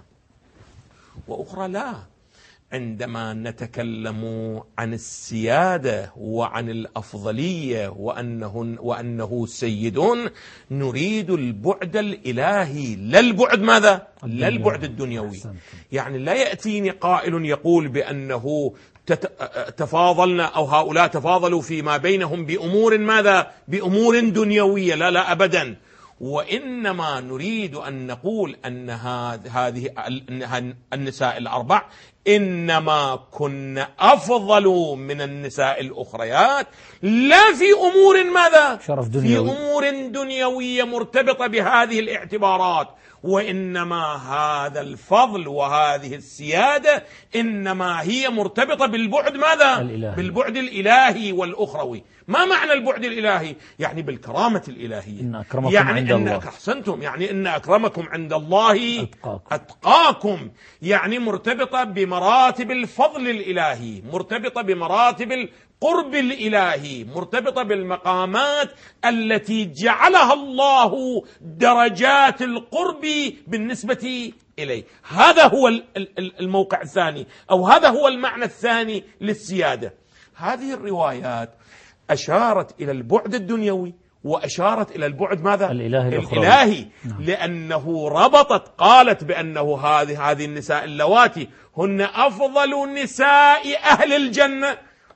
وأخرى لا، عندما نتكلم عن السيادة وعن الأفضلية وأنه, وأنه سيد، نريد البعد الإلهي، لا البعد ماذا؟ لا البعد الدنيوي. يعني لا يأتيني قائل يقول بأنه تفاضلنا أو هؤلاء تفاضلوا فيما بينهم بأمور ماذا؟ بأمور دنيوية. لا لا أبدا. وإنما نريد أن نقول أن هذه النساء الأربع إنما كن أفضل من النساء الأخريات، لا في أمور ماذا؟ شرف دنيوي. في أمور دنيوية مرتبطة بهذه الاعتبارات، وإنما هذا الفضل وهذه السيادة إنما هي مرتبطة بالبعد ماذا؟ الإلهي. بالبعد الإلهي والأخروي. ما معنى البعد الإلهي؟ يعني بالكرامة الإلهية. إن أكرمكم يعني عند إن الله. أحسنتم. يعني إن أكرمكم عند الله أتقاكم. أتقاكم. يعني مرتبطة بمراتب الفضل الإلهي، مرتبطة بمراتب القرب الإلهي، مرتبطة بالمقامات التي جعلها الله درجات القرب بالنسبة إليه. هذا هو الموقع الثاني، أو هذا هو المعنى الثاني للسيادة. هذه الروايات أشارت إلى البعد الدنيوي وأشارت إلى البعد ماذا؟ الإلهي, الإلهي. نعم. لأنه ربطت، قالت بأنه هذه هذه النساء اللواتي هن أفضل نساء أهل الجنة،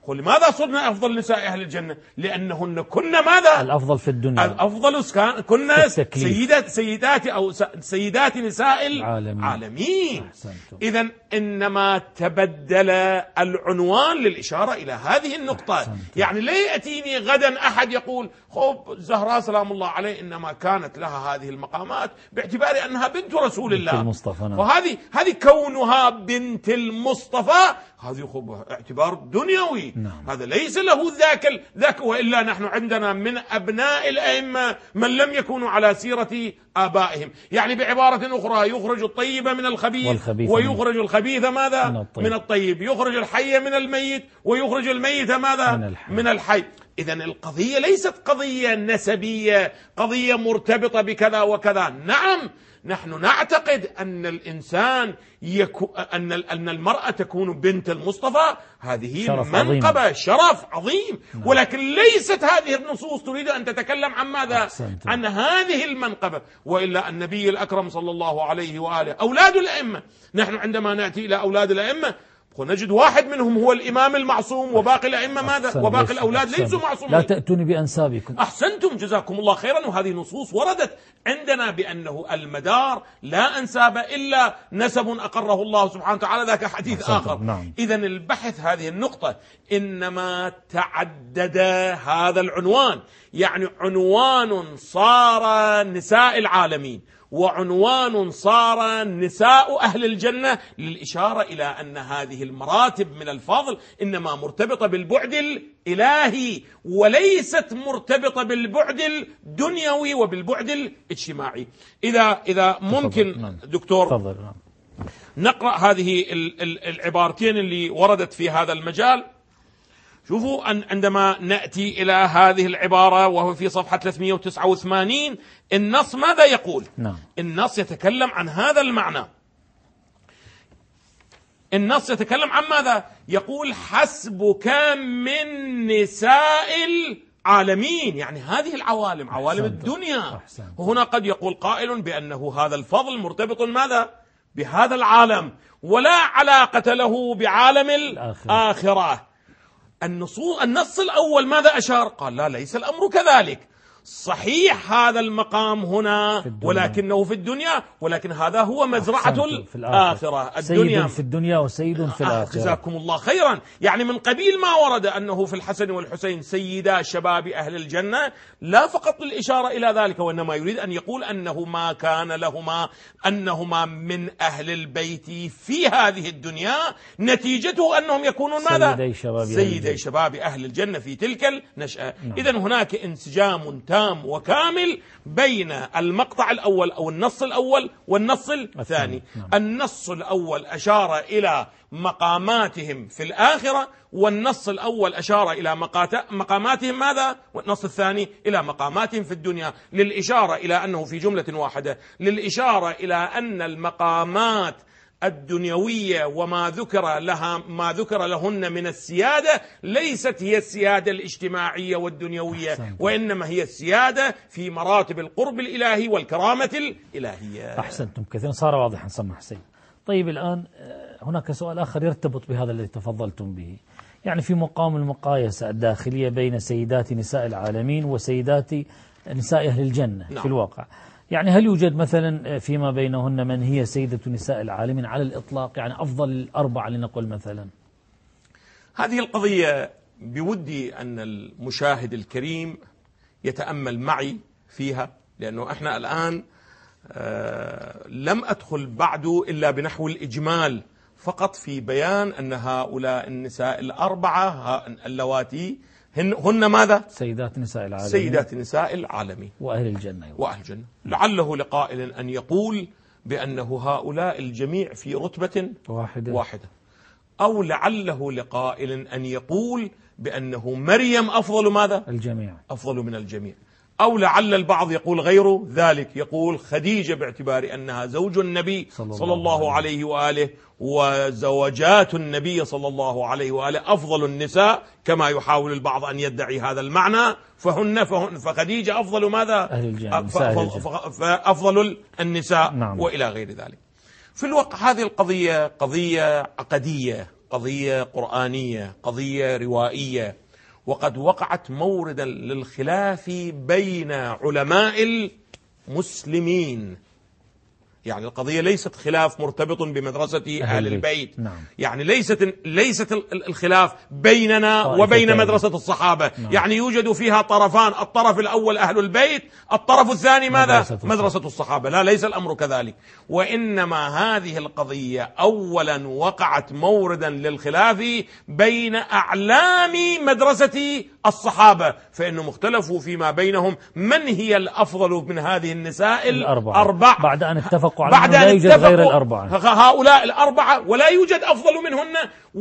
ولماذا صرنا أفضل نساء أهل الجنة؟ لأنهن كنا ماذا؟ الأفضل في الدنيا، الأفضل كنا سيدات سيدات أو سيدات نساء العالمين. إذا إنما تبدل العنوان للإشارة إلى هذه النقطة. أحسنت. يعني لا يأتيني غدا أحد يقول خب الزهراء سلام الله عليه إنما كانت لها هذه المقامات باعتبار أنها بنت رسول الله، بنت المصطفى. نعم. وهذه هذه كونها بنت المصطفى هذه خب اعتبار دنيوي. نعم. هذا ليس له ذاك ذاك وإلا نحن عندنا من أبناء الأئمة من لم يكونوا على سيرة آبائهم. يعني بعبارة أخرى يخرج الطيب من الخبيث ويخرج الخبيث ماذا؟ من الطيب. من الطيب، يخرج الحي من الميت ويخرج الميت ماذا؟ من الحي, من الحي. إذن القضية ليست قضية نسبية، قضية مرتبطة بكذا وكذا. نعم نحن نعتقد أن الإنسان يكو أن أن المرأة تكون بنت المصطفى، هذه منقبة شرف عظيم. نعم. ولكن ليست هذه النصوص تريد أن تتكلم عن ماذا؟ أحسنت. عن هذه المنقبة. وإلا النبي الأكرم صلى الله عليه وآله أولاد الأئمة، نحن عندما نأتي إلى أولاد الأئمة ونجد واحد منهم هو الإمام المعصوم وباقي الأئمة ماذا؟ وباقي الأولاد ليسوا معصومين. لا تأتوني بأنسابكم. أحسنتم جزاكم الله خيرا. وهذه نصوص وردت عندنا بأنه المدار لا أنساب إلا نسب أقره الله سبحانه وتعالى، ذاك حديث آخر. نعم. إذن البحث هذه النقطة إنما تعدد هذا العنوان، يعني عنوان صار نساء العالمين وعنوان صار نساء أهل الجنة للإشارة إلى أن هذه المراتب من الفضل إنما مرتبطة بالبعد الإلهي وليست مرتبطة بالبعد الدنيوي وبالبعد الاجتماعي. إذا إذا ممكن دكتور نقرأ هذه العبارتين اللي وردت في هذا المجال. شوفوا أن عندما نأتي إلى هذه العبارة وهو في صفحة ثلاثمئة وتسعة وثمانين النص ماذا يقول؟ نعم. النص يتكلم عن هذا المعنى. النص يتكلم عن ماذا؟ يقول حسبك من نساء العالمين، يعني هذه العوالم عوالم أحسنت. الدنيا. أحسنت. وهنا قد يقول قائل بأنه هذا الفضل مرتبط ماذا؟ بهذا العالم ولا علاقة له بعالم الآخرة. النصوص النص الأول ماذا أشار؟ قال لا ليس الأمر كذلك، صحيح هذا المقام هنا في ولكنه في الدنيا، ولكن هذا هو مزرعة الآخرة. الدنيا سيد في الدنيا وسيد في الآخرة. جزاكم الله خيرا. يعني من قبيل ما ورد أنه في الحسن والحسين سيدا شباب أهل الجنة لا فقط للإشارة إلى ذلك، وإنما يريد أن يقول أنه ما كان لهما أنهما من أهل البيت في هذه الدنيا نتيجته أنهم يكونون ماذا؟ سيدي شباب, سيدي شباب أهل الجنة في تلك النشأة. نعم. إذن هناك انسجام تام وكامل بين المقطع الأول أو النص الأول والنص الثاني. نعم. النص الأول أشار إلى مقاماتهم في الآخرة، والنص الأول أشار إلى مقاماتهم ماذا؟ والنص الثاني إلى مقاماتهم في الدنيا، للإشارة إلى أنه في جملة واحدة للإشارة إلى أن المقامات الدنيوية وما ذكر لها ما ذكر لهن من السيادة ليست هي السيادة الاجتماعية والدنيوية، وإنما هي السيادة في مراتب القرب الإلهي والكرامة الإلهية. أحسنتم كثيرا، صار واضحا سمح حسين. طيب الآن هناك سؤال آخر يرتبط بهذا الذي تفضلتم به، يعني في مقام المقايسة الداخلية بين سيدات نساء العالمين وسيدات نساء أهل الجنة. نعم. في الواقع يعني هل يوجد مثلا فيما بينهن من هي سيدة نساء العالمين على الإطلاق، يعني أفضل الأربعة لنقول مثلا؟ هذه القضية بودي أن المشاهد الكريم يتأمل معي فيها، لأنه إحنا الآن آه لم أدخل بعد إلا بنحو الإجمال فقط في بيان أن هؤلاء النساء الأربعة اللواتي هن, هن ماذا؟ سيدات نساء العالمين. سيدات نساء العالمين وأهل الجنة. وأهل الجنة. لعله لقائل أن يقول بأنه هؤلاء الجميع في رتبة واحدة, واحدة. أو لعله لقائل أن يقول بأنه مريم أفضل ماذا؟ الجميع. أفضل من الجميع. أو لعل البعض يقول غير ذلك، يقول خديجة باعتبار أنها زوج النبي صلى, صلى الله, الله عليه وآله، وزوجات النبي صلى الله عليه وآله أفضل النساء كما يحاول البعض أن يدعي هذا المعنى، فهن, فهن فخديجة أفضل ماذا؟ أهل الجنة. فأفضل النساء. نعم. وإلى غير ذلك. في الواقع هذه القضية قضية عقدية قضية قرآنية، قضية روائية، وقد وقعت موردا للخلاف بين علماء المسلمين. يعني القضية ليست خلاف مرتبط بمدرسة أهل البيت. نعم. يعني ليست ليست الخلاف بيننا وبين مدرسة الصحابة. نعم. يعني يوجد فيها طرفان، الطرف الأول أهل البيت، الطرف الثاني ماذا؟ مدرسة, مدرسة الصحابة. لا، ليس الأمر كذلك، وإنما هذه القضية أولا وقعت موردا للخلاف بين أعلام مدرسة الصحابة، فإنهم اختلفوا فيما بينهم من هي الأفضل من هذه النساء الأربعة. أربع. بعد أن اتفقوا على بعد أن لا يوجد غير الأربعة، هؤلاء الأربعة ولا يوجد أفضل منهن،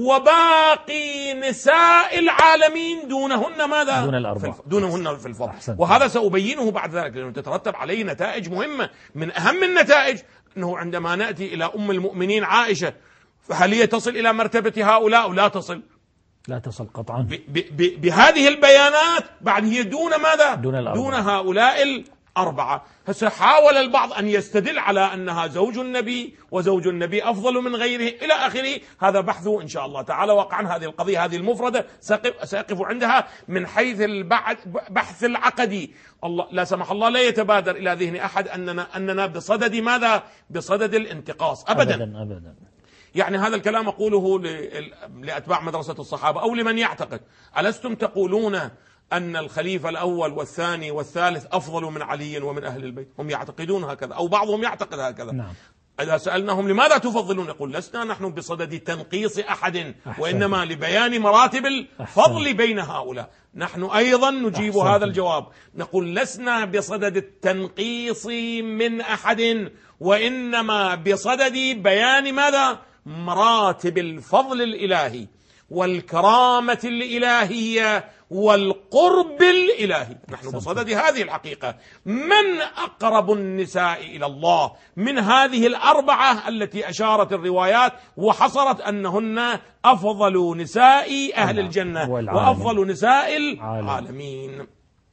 وباقي نساء العالمين دونهن ماذا؟ دون الأربعة، دونهن في الفضل. وهذا سأبينه بعد ذلك، لأنه تترتب عليه نتائج مهمة. من أهم النتائج أنه عندما نأتي إلى أم المؤمنين عائشة، فهل هي تصل إلى مرتبة هؤلاء أو لا تصل؟ لا تصل قطعا. بهذه البيانات بعد هي دون ماذا؟ دون الأربعة، دون هؤلاء الأربعة. هسه حاول البعض أن يستدل على أنها زوج النبي وزوج النبي أفضل من غيره إلى آخره. هذا بحثه إن شاء الله تعالى. وقعا هذه القضية هذه المفردة سأقف عندها من حيث البحث العقدي. الله لا سمح الله لا يتبادر إلى ذهن أحد أننا أننا بصدد ماذا؟ بصدد الانتقاص أبدا أبدا, أبداً. يعني هذا الكلام أقوله لأتباع مدرسة الصحابة أو لمن يعتقد. ألستم تقولون أن الخليفة الأول والثاني والثالث أفضل من علي ومن أهل البيت؟ هم يعتقدون هكذا، أو بعضهم يعتقد هكذا. نعم. إذا سألناهم لماذا تفضلون، يقول لسنا نحن بصدد تنقيص أحد، أحسن. وإنما لبيان مراتب الفضل أحسن. بين هؤلاء. نحن أيضا نجيب أحسن. هذا الجواب، نقول لسنا بصدد التنقيص من أحد، وإنما بصدد بيان ماذا؟ مراتب الفضل الإلهي والكرامة الإلهية والقرب الإلهي. نحن بصدد هذه الحقيقة. من أقرب النساء إلى الله من هذه الأربعة التي أشارت الروايات وحصرت أنهن أفضل نساء أهل الجنة وأفضل نساء العالمين؟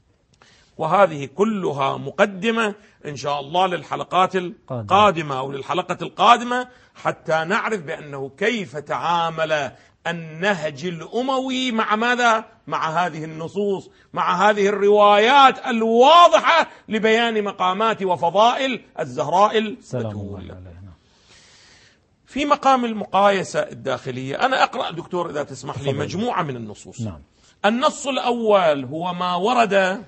وهذه كلها مقدمة إن شاء الله للحلقات القادمة أو للحلقة القادمة، حتى نعرف بأنه كيف تعامل النهج الأموي مع ماذا؟ مع هذه النصوص، مع هذه الروايات الواضحة لبيان مقامات وفضائل الزهراء البتول. في مقام المقايسة الداخلية أنا أقرأ دكتور إذا تسمح لي مجموعة من النصوص. نعم. النص الأول هو ما ورد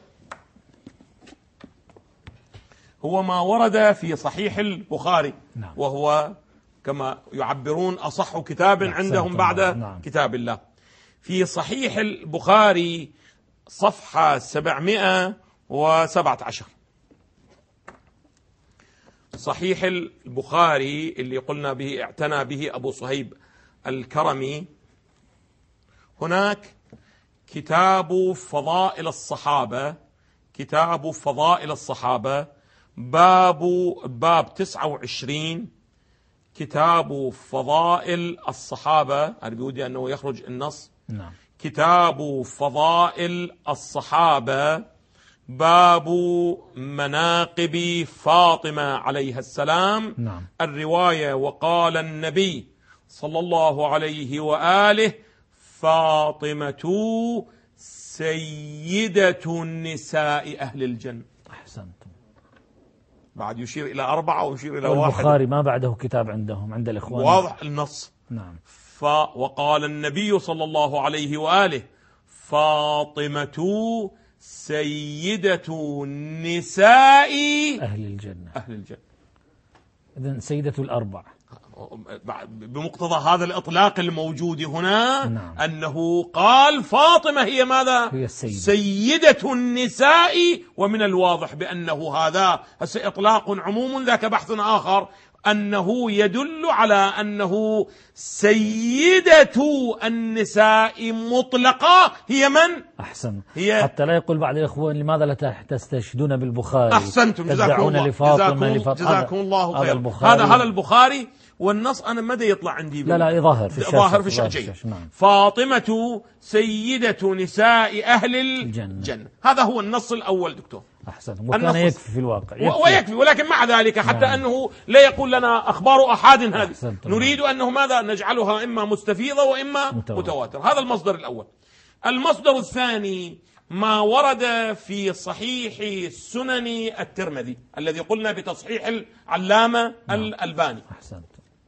هو ما ورد في صحيح البخاري. نعم. وهو كما يعبرون أصح كتاب عندهم بعد نعم. كتاب الله. في صحيح البخاري صفحة سبعمائة وسبعة عشر، صحيح البخاري اللي قلنا به اعتنى به أبو صهيب الكرمي. هناك كتاب فضائل الصحابة، كتاب فضائل الصحابة باب باب تسعة وعشرين، كتاب فضائل الصحابة. أنا بودي أنه يخرج النص. نعم. كتاب فضائل الصحابة باب مناقب فاطمة عليها السلام. نعم. الرواية وقال النبي صلى الله عليه وآله فاطمة سيدة النساء أهل الجنة. أحسنتم. بعد يشير إلى أربعة ويشير إلى واحد. والبخاري ما بعده كتاب عندهم عند الإخوان واضح النص. نعم. ف وقال النبي صلى الله عليه وآله فاطمة سيدة نساء أهل الجنة. أهل الجنة. إذن سيدة الأربع. بمقتضى هذا الإطلاق الموجود هنا. نعم. أنه قال فاطمة هي ماذا؟ هي السيدة. سيدة النساء. ومن الواضح بأنه هذا هسه إطلاق عموم، ذاك بحث آخر، أنه يدل على أنه سيدة النساء مطلقة هي من؟ أحسن. هي حتى لا يقول بعض الإخوان لماذا لا تستشهدون بالبخاري؟ أحسنتم، جزاكم الله. لفاطمة جزاكم, جزاكم الله خير. هذا هذا البخاري، والنص أنا مدى يطلع عندي لا لا ظاهر في الشاشة. ظاهر في الشاشة. نعم. فاطمة سيدة نساء أهل الجنة. الجنة. هذا هو النص الأول دكتور. أحسن. وكان يكفي في الواقع يكفي. ويكفي، ولكن مع ذلك حتى نعم. أنه لا يقول لنا أخبار أحاد هذه، نريد أنه ماذا نجعلها إما مستفيضة وإما متواتر. متواتر. هذا المصدر الأول. المصدر الثاني ما ورد في صحيح سنن الترمذي الذي قلنا بتصحيح العلامة نعم. الألباني. أحسنت.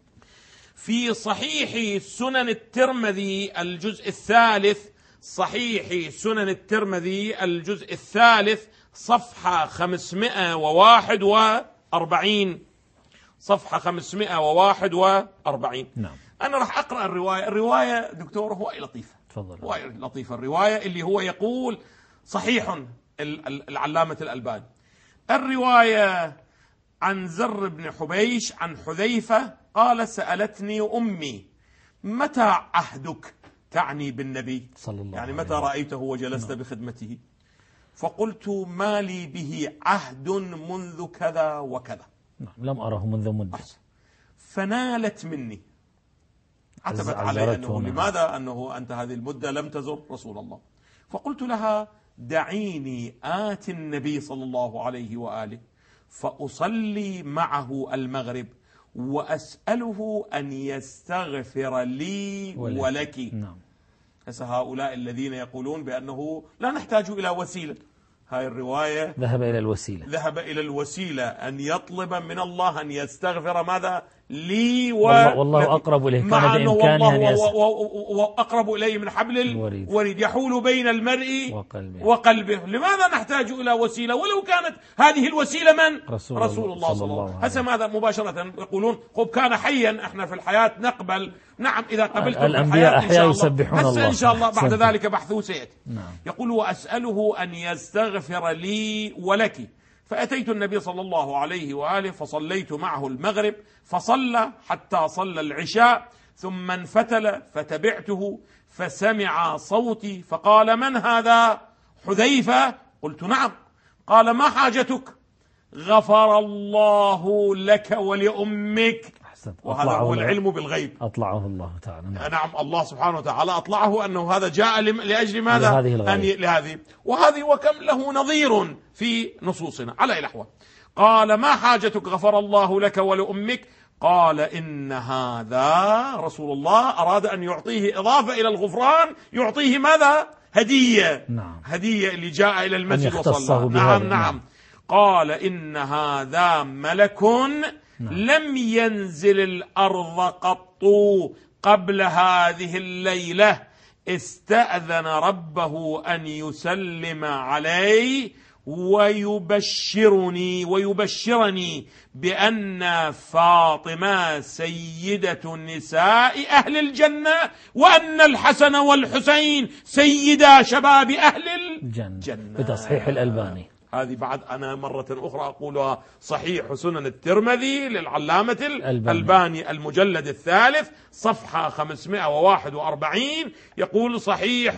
في صحيح سنن الترمذي الجزء الثالث، صحيح سنن الترمذي الجزء الثالث صفحة خمسمائة وواحد وأربعين، صفحة خمسمائة وواحد وأربعين. نعم. أنا راح أقرأ الرواية. الرواية دكتور هو لطيفة، تفضل. هو لطيفة الرواية اللي هو يقول صحيح العلامة الألباني. الرواية عن زر بن حبيش عن حذيفة قال سألتني أمي متى عهدك، تعني بالنبي صلى الله يعني متى رأيته وجلست بخدمته، فقلت ما لي به عهد منذ كذا وكذا. نعم. لم أره منذ مدة. فنالت مني، عتبت علي أنه لماذا أنه أنت هذه المدة لم تزر رسول الله. فقلت لها دعيني آتي النبي صلى الله عليه وآله فأصلي معه المغرب وأسأله أن يستغفر لي ولك. نعم. هسه هؤلاء الذين يقولون بأنه لا نحتاج إلى وسيلة، هاي الرواية ذهب إلى الوسيلة، ذهب إلى الوسيلة أن يطلب من الله أن يستغفر ماذا لي و... والله, والله أقرب إليه، كان بإمكانه أن يسأل، وأقرب إليه من حبل الوريد يحول بين المرء وقلبه. وقلبه. لماذا نحتاج إلى وسيلة ولو كانت هذه الوسيلة من رسول, رسول الله صلى الله عليه وسلم. هسه ماذا مباشرة يقولون خب كان حيا، احنا في الحياة نقبل. نعم إذا قبلتم الأنبياء أحياء يسبحون الله، إن شاء الله بعد ذلك بحثه سيأتي. نعم. يقول وأسأله أن يستغفر لي ولك. فأتيت النبي صلى الله عليه وآله فصليت معه المغرب، فصلى حتى صلى العشاء ثم انفتل فتبعته فسمع صوتي فقال من هذا؟ حذيفة. قلت نعم. قال ما حاجتك؟ غفر الله لك ولأمك. وهذا هو العلم بالغيب، أطلعه الله تعالى. نعم. نعم الله سبحانه وتعالى أطلعه أنه هذا جاء لأجل ماذا؟ لهذه, أن لهذه. وهذه وكم له نظير في نصوصنا على الأحوال. قال ما حاجتك غفر الله لك ولأمك؟ قال إن هذا رسول الله أراد أن يعطيه إضافة إلى الغفران، يعطيه ماذا؟ هدية. نعم. هدية اللي جاء إلى المسجد وصلى. نعم. نعم. قال إن هذا ملك نعم. لم ينزل الأرض قط قبل هذه الليلة، استأذن ربه أن يسلم علي ويبشرني ويبشرني بأن فاطمة سيدة نساء أهل الجنة، وأن الحسن والحسين سيدا شباب أهل الجنة. بتصحيح الألباني. هذه بعد أنا مرة أخرى أقولها صحيح سنن الترمذي للعلامة الألباني المجلد الثالث صفحة خمسمائة وواحد وأربعين يقول صحيح،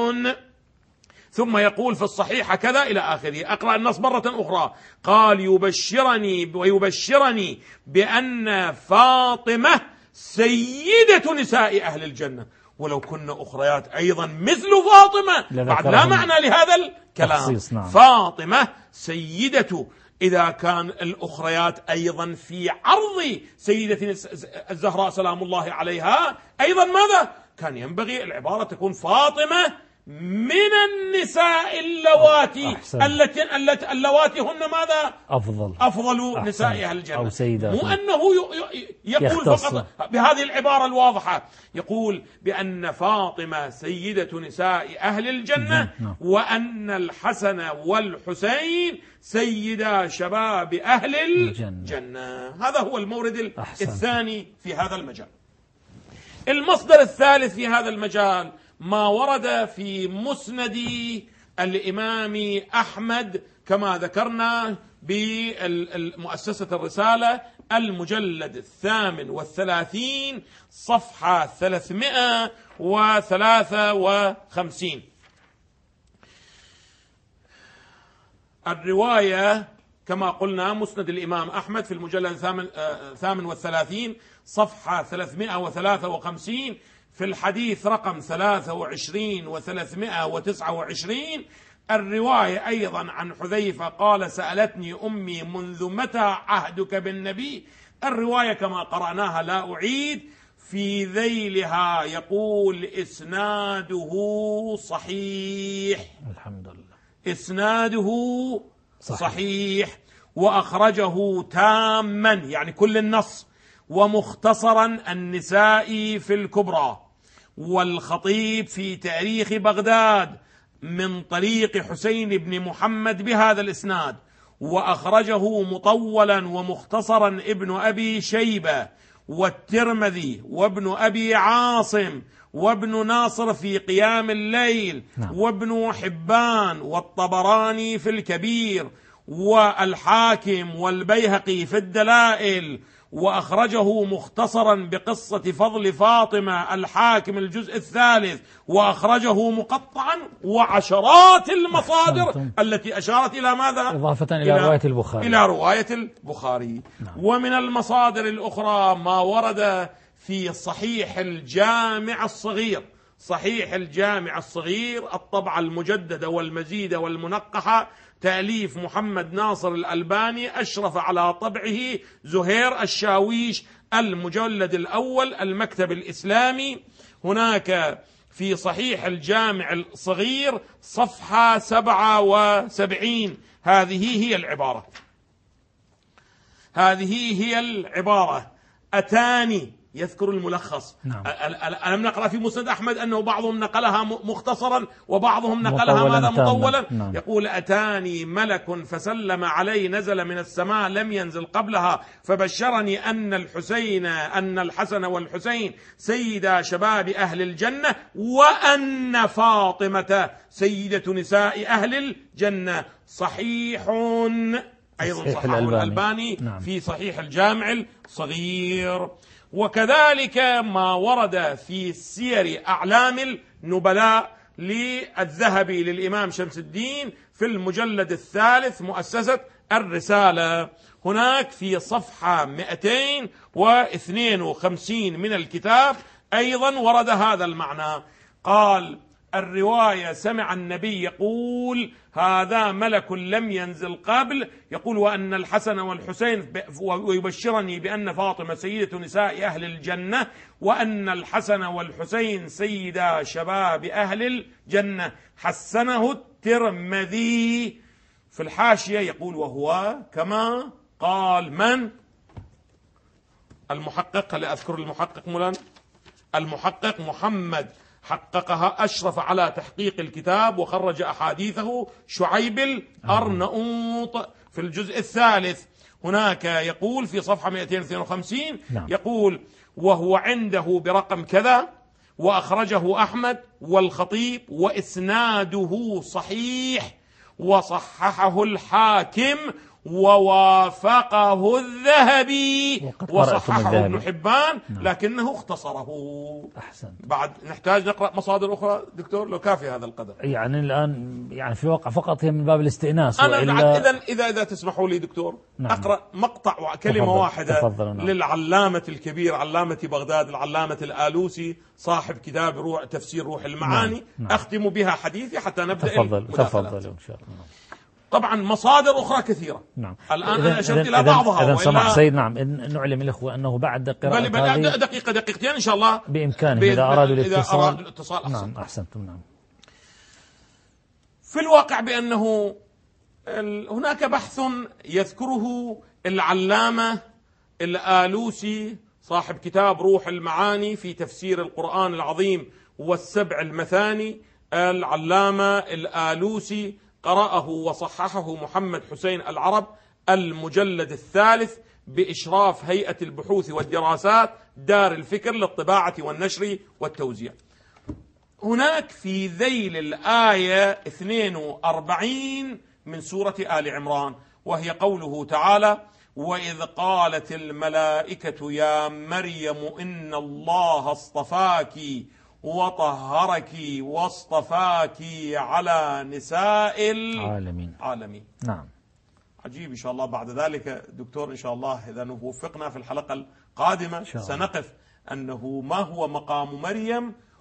ثم يقول في الصحيح كذا إلى آخره. أقرأ النص مرة أخرى. قال يبشرني ويبشرني بأن فاطمة سيدة نساء أهل الجنة، ولو كنا أخريات أيضا مثل فاطمة بعد لا معنى لهذا الكلام. نعم. فاطمة سيدة، إذا كان الأخريات أيضا في عرض سيدة الزهراء سلام الله عليها أيضا ماذا؟ كان ينبغي العبارة تكون فاطمة من النساء اللواتي التي التي اللواتي هن ماذا؟ أفضل أفضل نساء أهل الجنة، أو سيدات. مو أنه يقول فقط بهذه العبارة الواضحة، يقول بأن فاطمة سيدة نساء أهل الجنة، وأن الحسن والحسين سيدا شباب أهل الجنة. هذا هو المورد الثاني في هذا المجال. المصدر الثالث في هذا المجال ما ورد في مسند الإمام أحمد كما ذكرنا بمؤسسة الرسالة المجلد الثامن والثلاثين صفحة ثلاثمائة وثلاثة وخمسين. الرواية كما قلنا مسند الإمام أحمد في المجلد الثامن ثامن والثلاثين صفحة ثلاثمائة وثلاثة وخمسين في الحديث رقم ثلاثة وعشرين وثلاثمائة وتسعة وعشرين الرواية أيضا عن حذيفة قال سألتني أمي منذ متى عهدك بالنبي، الرواية كما قرأناها لا أعيد، في ذيلها يقول إسناده صحيح، الحمد لله، إسناده صحيح, صحيح وأخرجه تاما يعني كل النص، ومختصرا النسائي في الكبرى، والخطيب في تاريخ بغداد من طريق حسين بن محمد بهذا الإسناد، وأخرجه مطولا ومختصرا ابن أبي شيبة والترمذي وابن أبي عاصم وابن ناصر في قيام الليل، نعم. وابن حبان والطبراني في الكبير والحاكم والبيهقي في الدلائل، وأخرجه مختصرا بقصة فضل فاطمة الحاكم الجزء الثالث، وأخرجه مقطعا، وعشرات المصادر أحسنتم. التي أشارت إلى ماذا؟ إضافة إلى, إلى رواية البخاري إلى رواية البخاري نعم. ومن المصادر الأخرى ما ورد في صحيح الجامع الصغير، صحيح الجامع الصغير الطبعة المجددة والمزيدة والمنقحة، تأليف محمد ناصر الألباني، أشرف على طبعه زهير الشاويش، المجلد الأول المكتب الإسلامي. هناك في صحيح الجامع الصغير صفحة سبعة وسبعين هذه هي العبارة، هذه هي العبارة أتاني، يذكر الملخص. نعم. ألم نقرأ في مسند أحمد أنه بعضهم نقلها مختصرا وبعضهم نقلها ماذا مطولا؟ نعم. يقول أتاني ملك فسلم علي، نزل من السماء لم ينزل قبلها، فبشرني أن الحسين أن الحسن والحسين سيدا شباب أهل الجنة، وأن فاطمة سيدة نساء أهل الجنة. صحيح أيضا صحيح الألباني, الألباني نعم. في صحيح الجامع الصغير. وكذلك ما ورد في سير أعلام النبلاء للذهبي للإمام شمس الدين في المجلد الثالث مؤسسة الرسالة، هناك في صفحة مئتين واثنين وخمسين من الكتاب أيضا ورد هذا المعنى. قال الرواية سمع النبي يقول هذا ملك لم ينزل قبل، يقول وأن الحسن والحسين، ويبشرني بأن فاطمة سيدة نساء أهل الجنة، وأن الحسن والحسين سيدا شباب أهل الجنة. حسنه الترمذي في الحاشية، يقول وهو كما قال من؟ المحقق، هل أذكر المحقق مولانا؟ المحقق محمد حققها، أشرف على تحقيق الكتاب وخرج أحاديثه شعيب الأرنؤوط في الجزء الثالث. هناك يقول في صفحة مئتين واثنين وخمسين يقول وهو عنده برقم كذا، وأخرجه أحمد والخطيب، وإسناده صحيح، وصححه الحاكم، ووافقه الذهبي، وصححه ابن حبان لكنه اختصره. أحسن. بعد نحتاج نقرأ مصادر أخرى دكتور لو كافي هذا القدر؟ يعني الآن يعني في واقع فقط هي من باب الاستئناس. أنا وإلا... إذا إذا إذا تسمحوا لي دكتور نعم. أقرأ مقطع وكلمة تفضل. واحدة تفضل. نعم. للعلامة الكبير علامة بغداد العلامة الآلوسي صاحب كتاب روح تفسير روح المعاني. نعم. نعم. أختم بها حديثي حتى نبدأ. تفضل تفضل إن شاء الله. نعم. طبعا مصادر أخرى كثيرة. نعم. الآن أنا أشرت إلى بعضها. إذا سمح سيد نعم نعلم الإخوة أنه بعد قراءة بل بل دقيقة دقيقتين إن شاء الله بإمكانه إذا أرادوا الاتصال. إذا أرادوا الاتصال أحسن. نعم أحسنتم. نعم. في الواقع بأنه هناك بحث يذكره العلامة الآلوسي صاحب كتاب روح المعاني في تفسير القرآن العظيم والسبع المثاني. العلامة الآلوسي قرأه وصححه محمد حسين العرب، المجلد الثالث بإشراف هيئة البحوث والدراسات دار الفكر للطباعة والنشر والتوزيع. هناك في ذيل الآية اثنين وأربعين من سورة آل عمران، وهي قوله تعالى وإذ قالت الملائكة يا مريم إن الله اصطفاك وطهرك واصطفاك على نساء العالمين. عالمين. نعم. عجيب. إن شاء الله بعد ذلك دكتور إن شاء الله إذا وفقنا في الحلقة القادمة سنقف أنه ما هو مقام مريم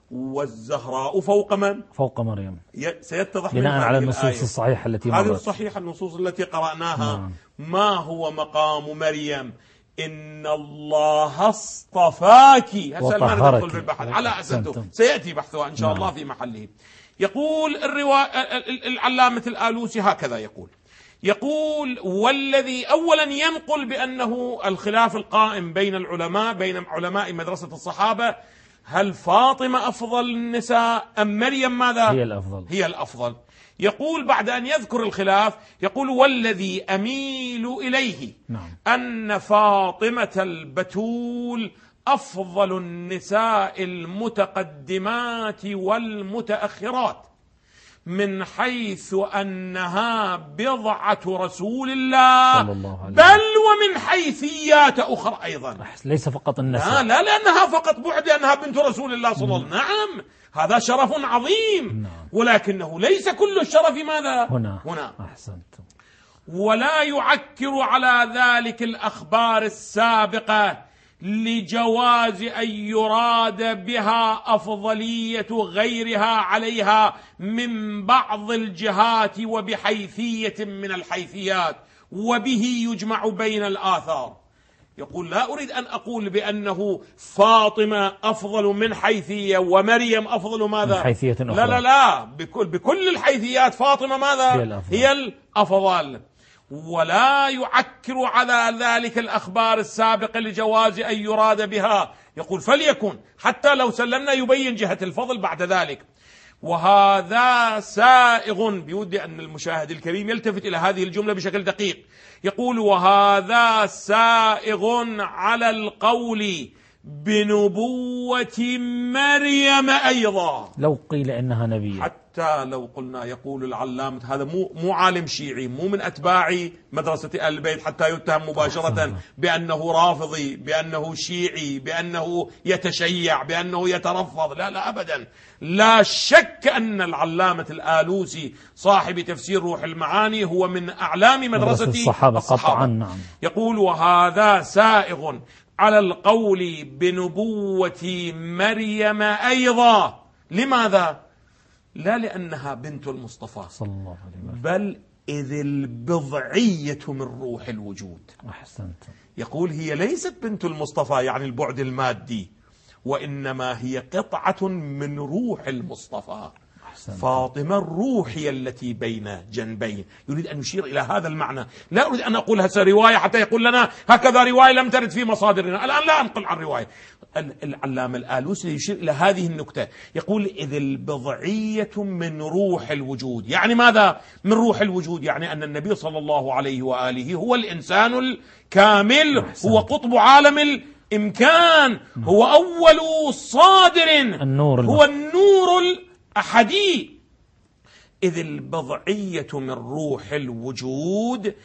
والزهراء فوق من؟ فوق مريم، سيتضح بناء على النصوص الصحيحة التي مرت. هذه الصحيحة النصوص التي قرأناها. نعم. ما هو مقام مريم؟ إن الله اصطفاك. هسه ما ندخل في البحث على أسنته، سيأتي بحثها إن شاء نعم. الله في محله. يقول الرواية العلامة الآلوسي هكذا يقول يقول والذي أولا ينقل بأنه الخلاف القائم بين العلماء بين علماء مدرسة الصحابة، هل فاطمة أفضل النساء أم مريم ماذا؟ هي الأفضل. هي الأفضل. يقول بعد أن يذكر الخلاف يقول والذي أميل إليه نعم. أن فاطمة البتول أفضل النساء المتقدمات والمتأخرات، من حيث أنها بضعة رسول الله, الله بل ومن حيثيات أخرى أيضا، ليس فقط النساء. لا, لا لأنها فقط بعد أنها بنت رسول الله صلى الله عليه وسلم. نعم هذا شرف عظيم نعم. ولكنه ليس كل الشرف ماذا هنا, هنا. أحسنتم. ولا يعكر على ذلك الأخبار السابقة لجواز أن يراد بها أفضلية غيرها عليها من بعض الجهات وبحيثية من الحيثيات، وبه يجمع بين الآثار. يقول لا أريد أن أقول بأنه فاطمة أفضل من حيثية ومريم أفضل ماذا؟ من حيثية أخرى. لا لا لا بكل, بكل الحيثيات فاطمة ماذا؟ هي الأفضل, هي الأفضل. ولا يعكر على ذلك الأخبار السابقة لجواز أن يراد بها. يقول فليكن حتى لو سلمنا يبين جهة الفضل بعد ذلك. وهذا سائغ، بودي أن المشاهد الكريم يلتفت إلى هذه الجملة بشكل دقيق. يقول وهذا سائغ على القول بنبوة مريم أيضا، لو قيل إنها نبية. حتى لو قلنا، يقول العلامة هذا مو مو عالم شيعي، مو من أتباع مدرسة آل البيت حتى يتهم مباشرة بأنه رافضي، بأنه شيعي، بأنه يتشيع، بأنه يترفض. لا لا أبدا. لا شك أن العلامة الآلوسي صاحب تفسير روح المعاني هو من أعلام مدرسة الصحابة, الصحابة. قطعا نعم. يقول وهذا سائغ على القول بنبوة مريم أيضا. لماذا؟ لا لأنها بنت المصطفى صلى الله عليه وسلم، بل إذ البضعية من روح الوجود. أحسنت. يقول هي ليست بنت المصطفى يعني البعد المادي، وإنما هي قطعة من روح المصطفى. فاطمة الروح هي التي بين جنبين. يريد أن يشير إلى هذا المعنى. لا أريد أن أقول هسه رواية حتى يقول لنا هكذا رواية لم ترد في مصادرنا. الآن لا أنقل عن رواية. العلامة الآلوسي يشير إلى هذه النكتة. يقول إذ البضعية من روح الوجود. يعني ماذا من روح الوجود؟ يعني أن النبي صلى الله عليه وآله هو الإنسان الكامل، هو قطب عالم الإمكان، هو أول صادر، النور هو النور الأحدي. إذ البضعية من روح الوجود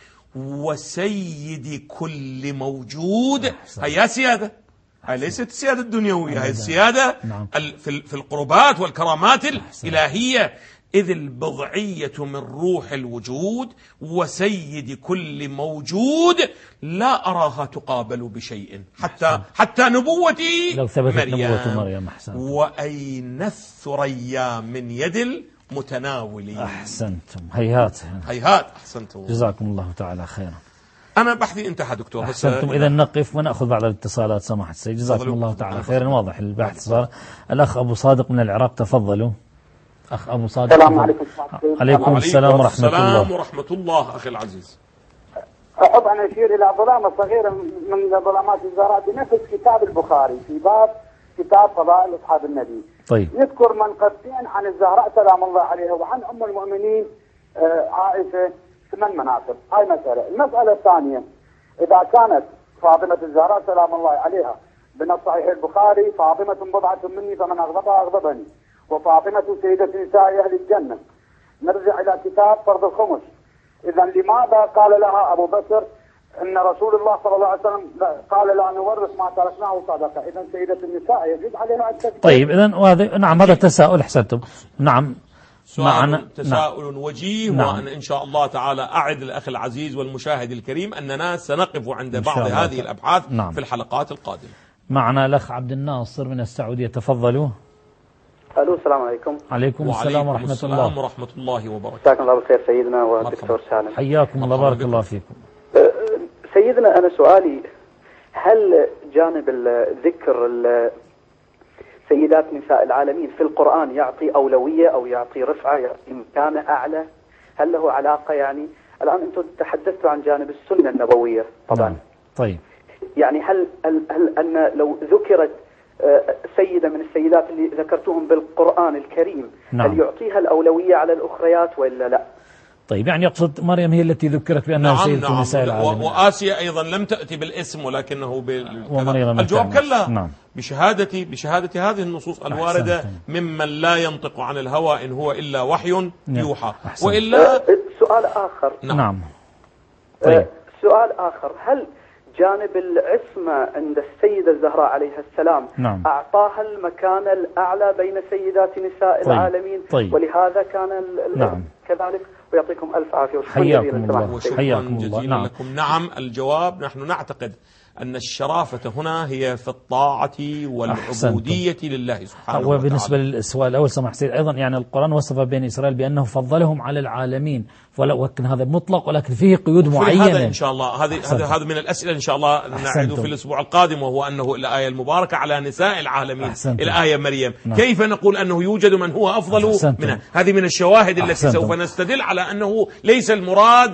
وسيد كل موجود. هيا سيادة، هي ليست السيادة الدنيوية، هي السيادة في القربات والكرامات الإلهية. إذ البضعية من روح الوجود وسيد كل موجود لا أراها تقابل بشيء حتى حتى نبوتي لو ثبتت مريم. نبوة مريم. أحسنت. وأين الثريا من يد المتناولين. أحسنتم. هيهات هيهات. أحسنتم. جزاكم الله تعالى خيرا. أنا بحثي انتهى دكتور. أحسنتم. إذا نقف ونأخذ بعض الاتصالات سماحة السيد. جزاكم الله تعالى خيرا. واضح البحث صار. الأخ أبو صادق من العراق تفضلوا. أخ أبو صادق. السلام عليكم. عليكم السلام ورحمة الله. السلام ورحمة الله أخي العزيز. أحب أن أشير إلى ظلامة صغيرة من ظلامات الزهراء بنفس كتاب البخاري في باب كتاب فضائل أصحاب النبي. طيب. يذكر منقبتين عن الزهراء سلام الله عليها وعن أم المؤمنين عائشة ثمان مناقب. هاي مسألة. المسألة الثانية، إذا كانت فاطمة الزهراء سلام الله عليها بنص صحيح البخاري فاطمة بضعة مني فمن أغضبها أغضبني وفاطمة سيدة نساء أهل الجنة، نرجع إلى كتاب فرض الخمس. إذا لماذا قال لها أبو بكر أن رسول الله صلى الله عليه وسلم قال لا نورث ما تركناه صدقة؟ إذا سيدة النساء يجب عليها التكفير. طيب إذا وهذا نعم هذا تساؤل. أحسنتم. نعم سؤال تساؤل نعم. وجيه. نعم. وأن إن شاء الله تعالى أعد الأخ العزيز والمشاهد الكريم أننا سنقف عند بعض هذه الأبحاث نعم. في الحلقات القادمة. معنا الأخ عبد الناصر من السعودية. تفضلوا. الو السلام عليكم. عليكم السلام ورحمة السلام الله ورحمة الله وبركاته. جزاكم الله بالخير سيدنا والدكتور سالم. حياكم الله، بارك الله فيكم. سيدنا أنا سؤالي، هل جانب ذكر سيدات نساء العالمين في القرآن يعطي أولوية أو يعطي رفعة، يعطي مكانة أعلى؟ هل له علاقة؟ يعني الآن أنتم تحدثتوا عن جانب السنة النبوية طبعا. نعم. طيب يعني هل, هل, هل أن لو ذكرت سيدة من السيدات اللي ذكرتوهم بالقرآن الكريم، نعم، هل يعطيها الأولوية على الأخريات وإلا لا؟ طيب، يعني يقصد مريم هي التي ذكرت بأنها نعم سيدة نعم نساء العالمين، وآسيا أيضا لم تأتي بالاسم ولكنه ومريم الجواب كلا. نعم. بشهادة بشهادة هذه النصوص الواردة ممن لا ينطق عن الهوى إن هو إلا وحي يوحى. وإلا سؤال آخر. نعم, نعم. طيب. سؤال آخر، هل جانب العصمة عند السيدة الزهراء عليها السلام، نعم، أعطاها المكانة الأعلى بين سيدات نساء طيب. العالمين؟ طيب. ولهذا كان نعم. كذلك. ويعطيكم ألف عافية وشكرا جزيلا. الله وشكرا جزيلا نعم. لكم. نعم الجواب، نحن نعتقد أن الشرافة هنا هي في الطاعة والعبودية لله سبحانه وتعالى. وبالنسبة للسؤال الأول سمح سيد، أيضا يعني القرآن وصف بني إسرائيل بأنه فضلهم على العالمين، ولكن هذا مطلق ولكن فيه قيود معينة. هذا إن شاء الله هذه هذا هذا من الأسئلة إن شاء الله نعيد في الأسبوع القادم، وهو أنه الآية المباركة على نساء العالمين، الآية مريم. نعم. كيف نقول أنه يوجد من هو أفضل منها؟ هذه من الشواهد التي أحسنتم. سوف نستدل على أنه ليس المراد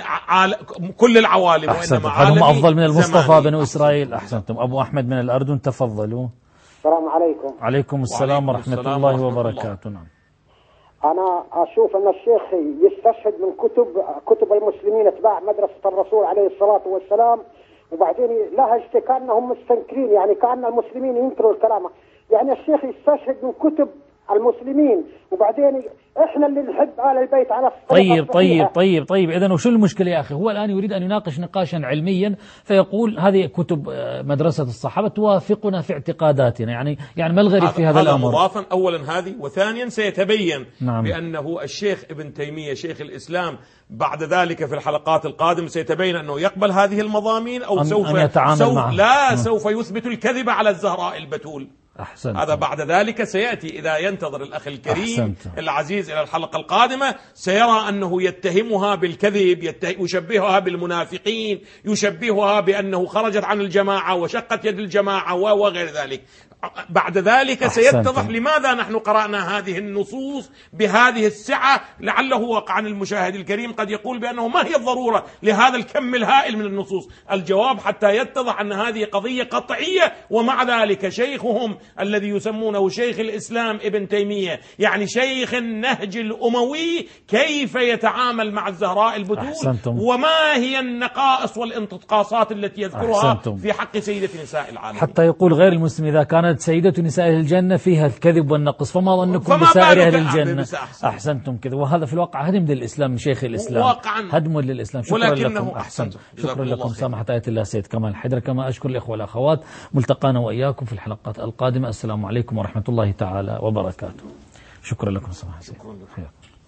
كل العوالم، وإنما عالم أفضل من المصطفى بنو إسرائيل. أحسنتم. أبو أحمد من الأردن، تفضلوا. السلام عليكم. عليكم السلام ورحمة الله وبركاته. نعم. أنا أشوف أن الشيخ يستشهد من كتب كتب المسلمين اتباع مدرسة الرسول عليه الصلاة والسلام، وبعدين لها كأنهم مستنكرين، يعني كأن المسلمين ينكروا الكلام. يعني الشيخ يستشهد من كتب المسلمين، وبعدين احنا اللي نحب آل البيت على الصلاة. طيب طيب طيب طيب إذن وشو المشكلة يا أخي؟ هو الآن يريد أن يناقش نقاشا علميا، فيقول هذه كتب مدرسة الصحابة توافقنا في اعتقاداتنا، يعني يعني ما الغريب في هذا الأمر؟ مضافا أولا هذه، وثانيا سيتبين نعم. بأنه الشيخ ابن تيمية شيخ الإسلام بعد ذلك في الحلقات القادمة سيتبين أنه يقبل هذه المضامين أو سوف, أن يتعامل سوف معه. لا نعم. سوف يثبت الكذب على الزهراء البتول. أحسنت. هذا بعد ذلك سيأتي، إذا ينتظر الأخ الكريم أحسنت. العزيز إلى الحلقة القادمة سيرى أنه يتهمها بالكذب، يشبهها بالمنافقين، يشبهها بأنه خرجت عن الجماعة وشقت يد الجماعة وغير ذلك. بعد ذلك سيتضح لماذا نحن قرأنا هذه النصوص بهذه السعة. لعله وقع عن المشاهد الكريم قد يقول بأنه ما هي الضرورة لهذا الكم الهائل من النصوص. الجواب حتى يتضح أن هذه قضية قطعية، ومع ذلك شيخهم الذي يسمونه شيخ الإسلام ابن تيمية، يعني شيخ النهج الأموي، كيف يتعامل مع الزهراء البتول أحسنتم. وما هي النقائص والانتقاصات التي يذكرها أحسنتم. في حق سيدة نساء العالمين. حتى يقول غير المسلم إذا كانت سيدة نساء أهل الجنة فيها الكذب والنقص فما ظنكم بسائر أهل الجنة. أحسنتم كذا. وهذا في الواقع هدم للإسلام من شيخ الإسلام، هدم للإسلام. شكرا لكم. أحسنتم. شكرا لكم. سامحة آية الله سيد كمال حيدر. كما أشكر الإخوة والأخوات. ملتقانا وإياكم في الحلقات القادمة. السلام عليكم ورحمة الله تعالى وبركاته. شكرا لكم سماحة سيد.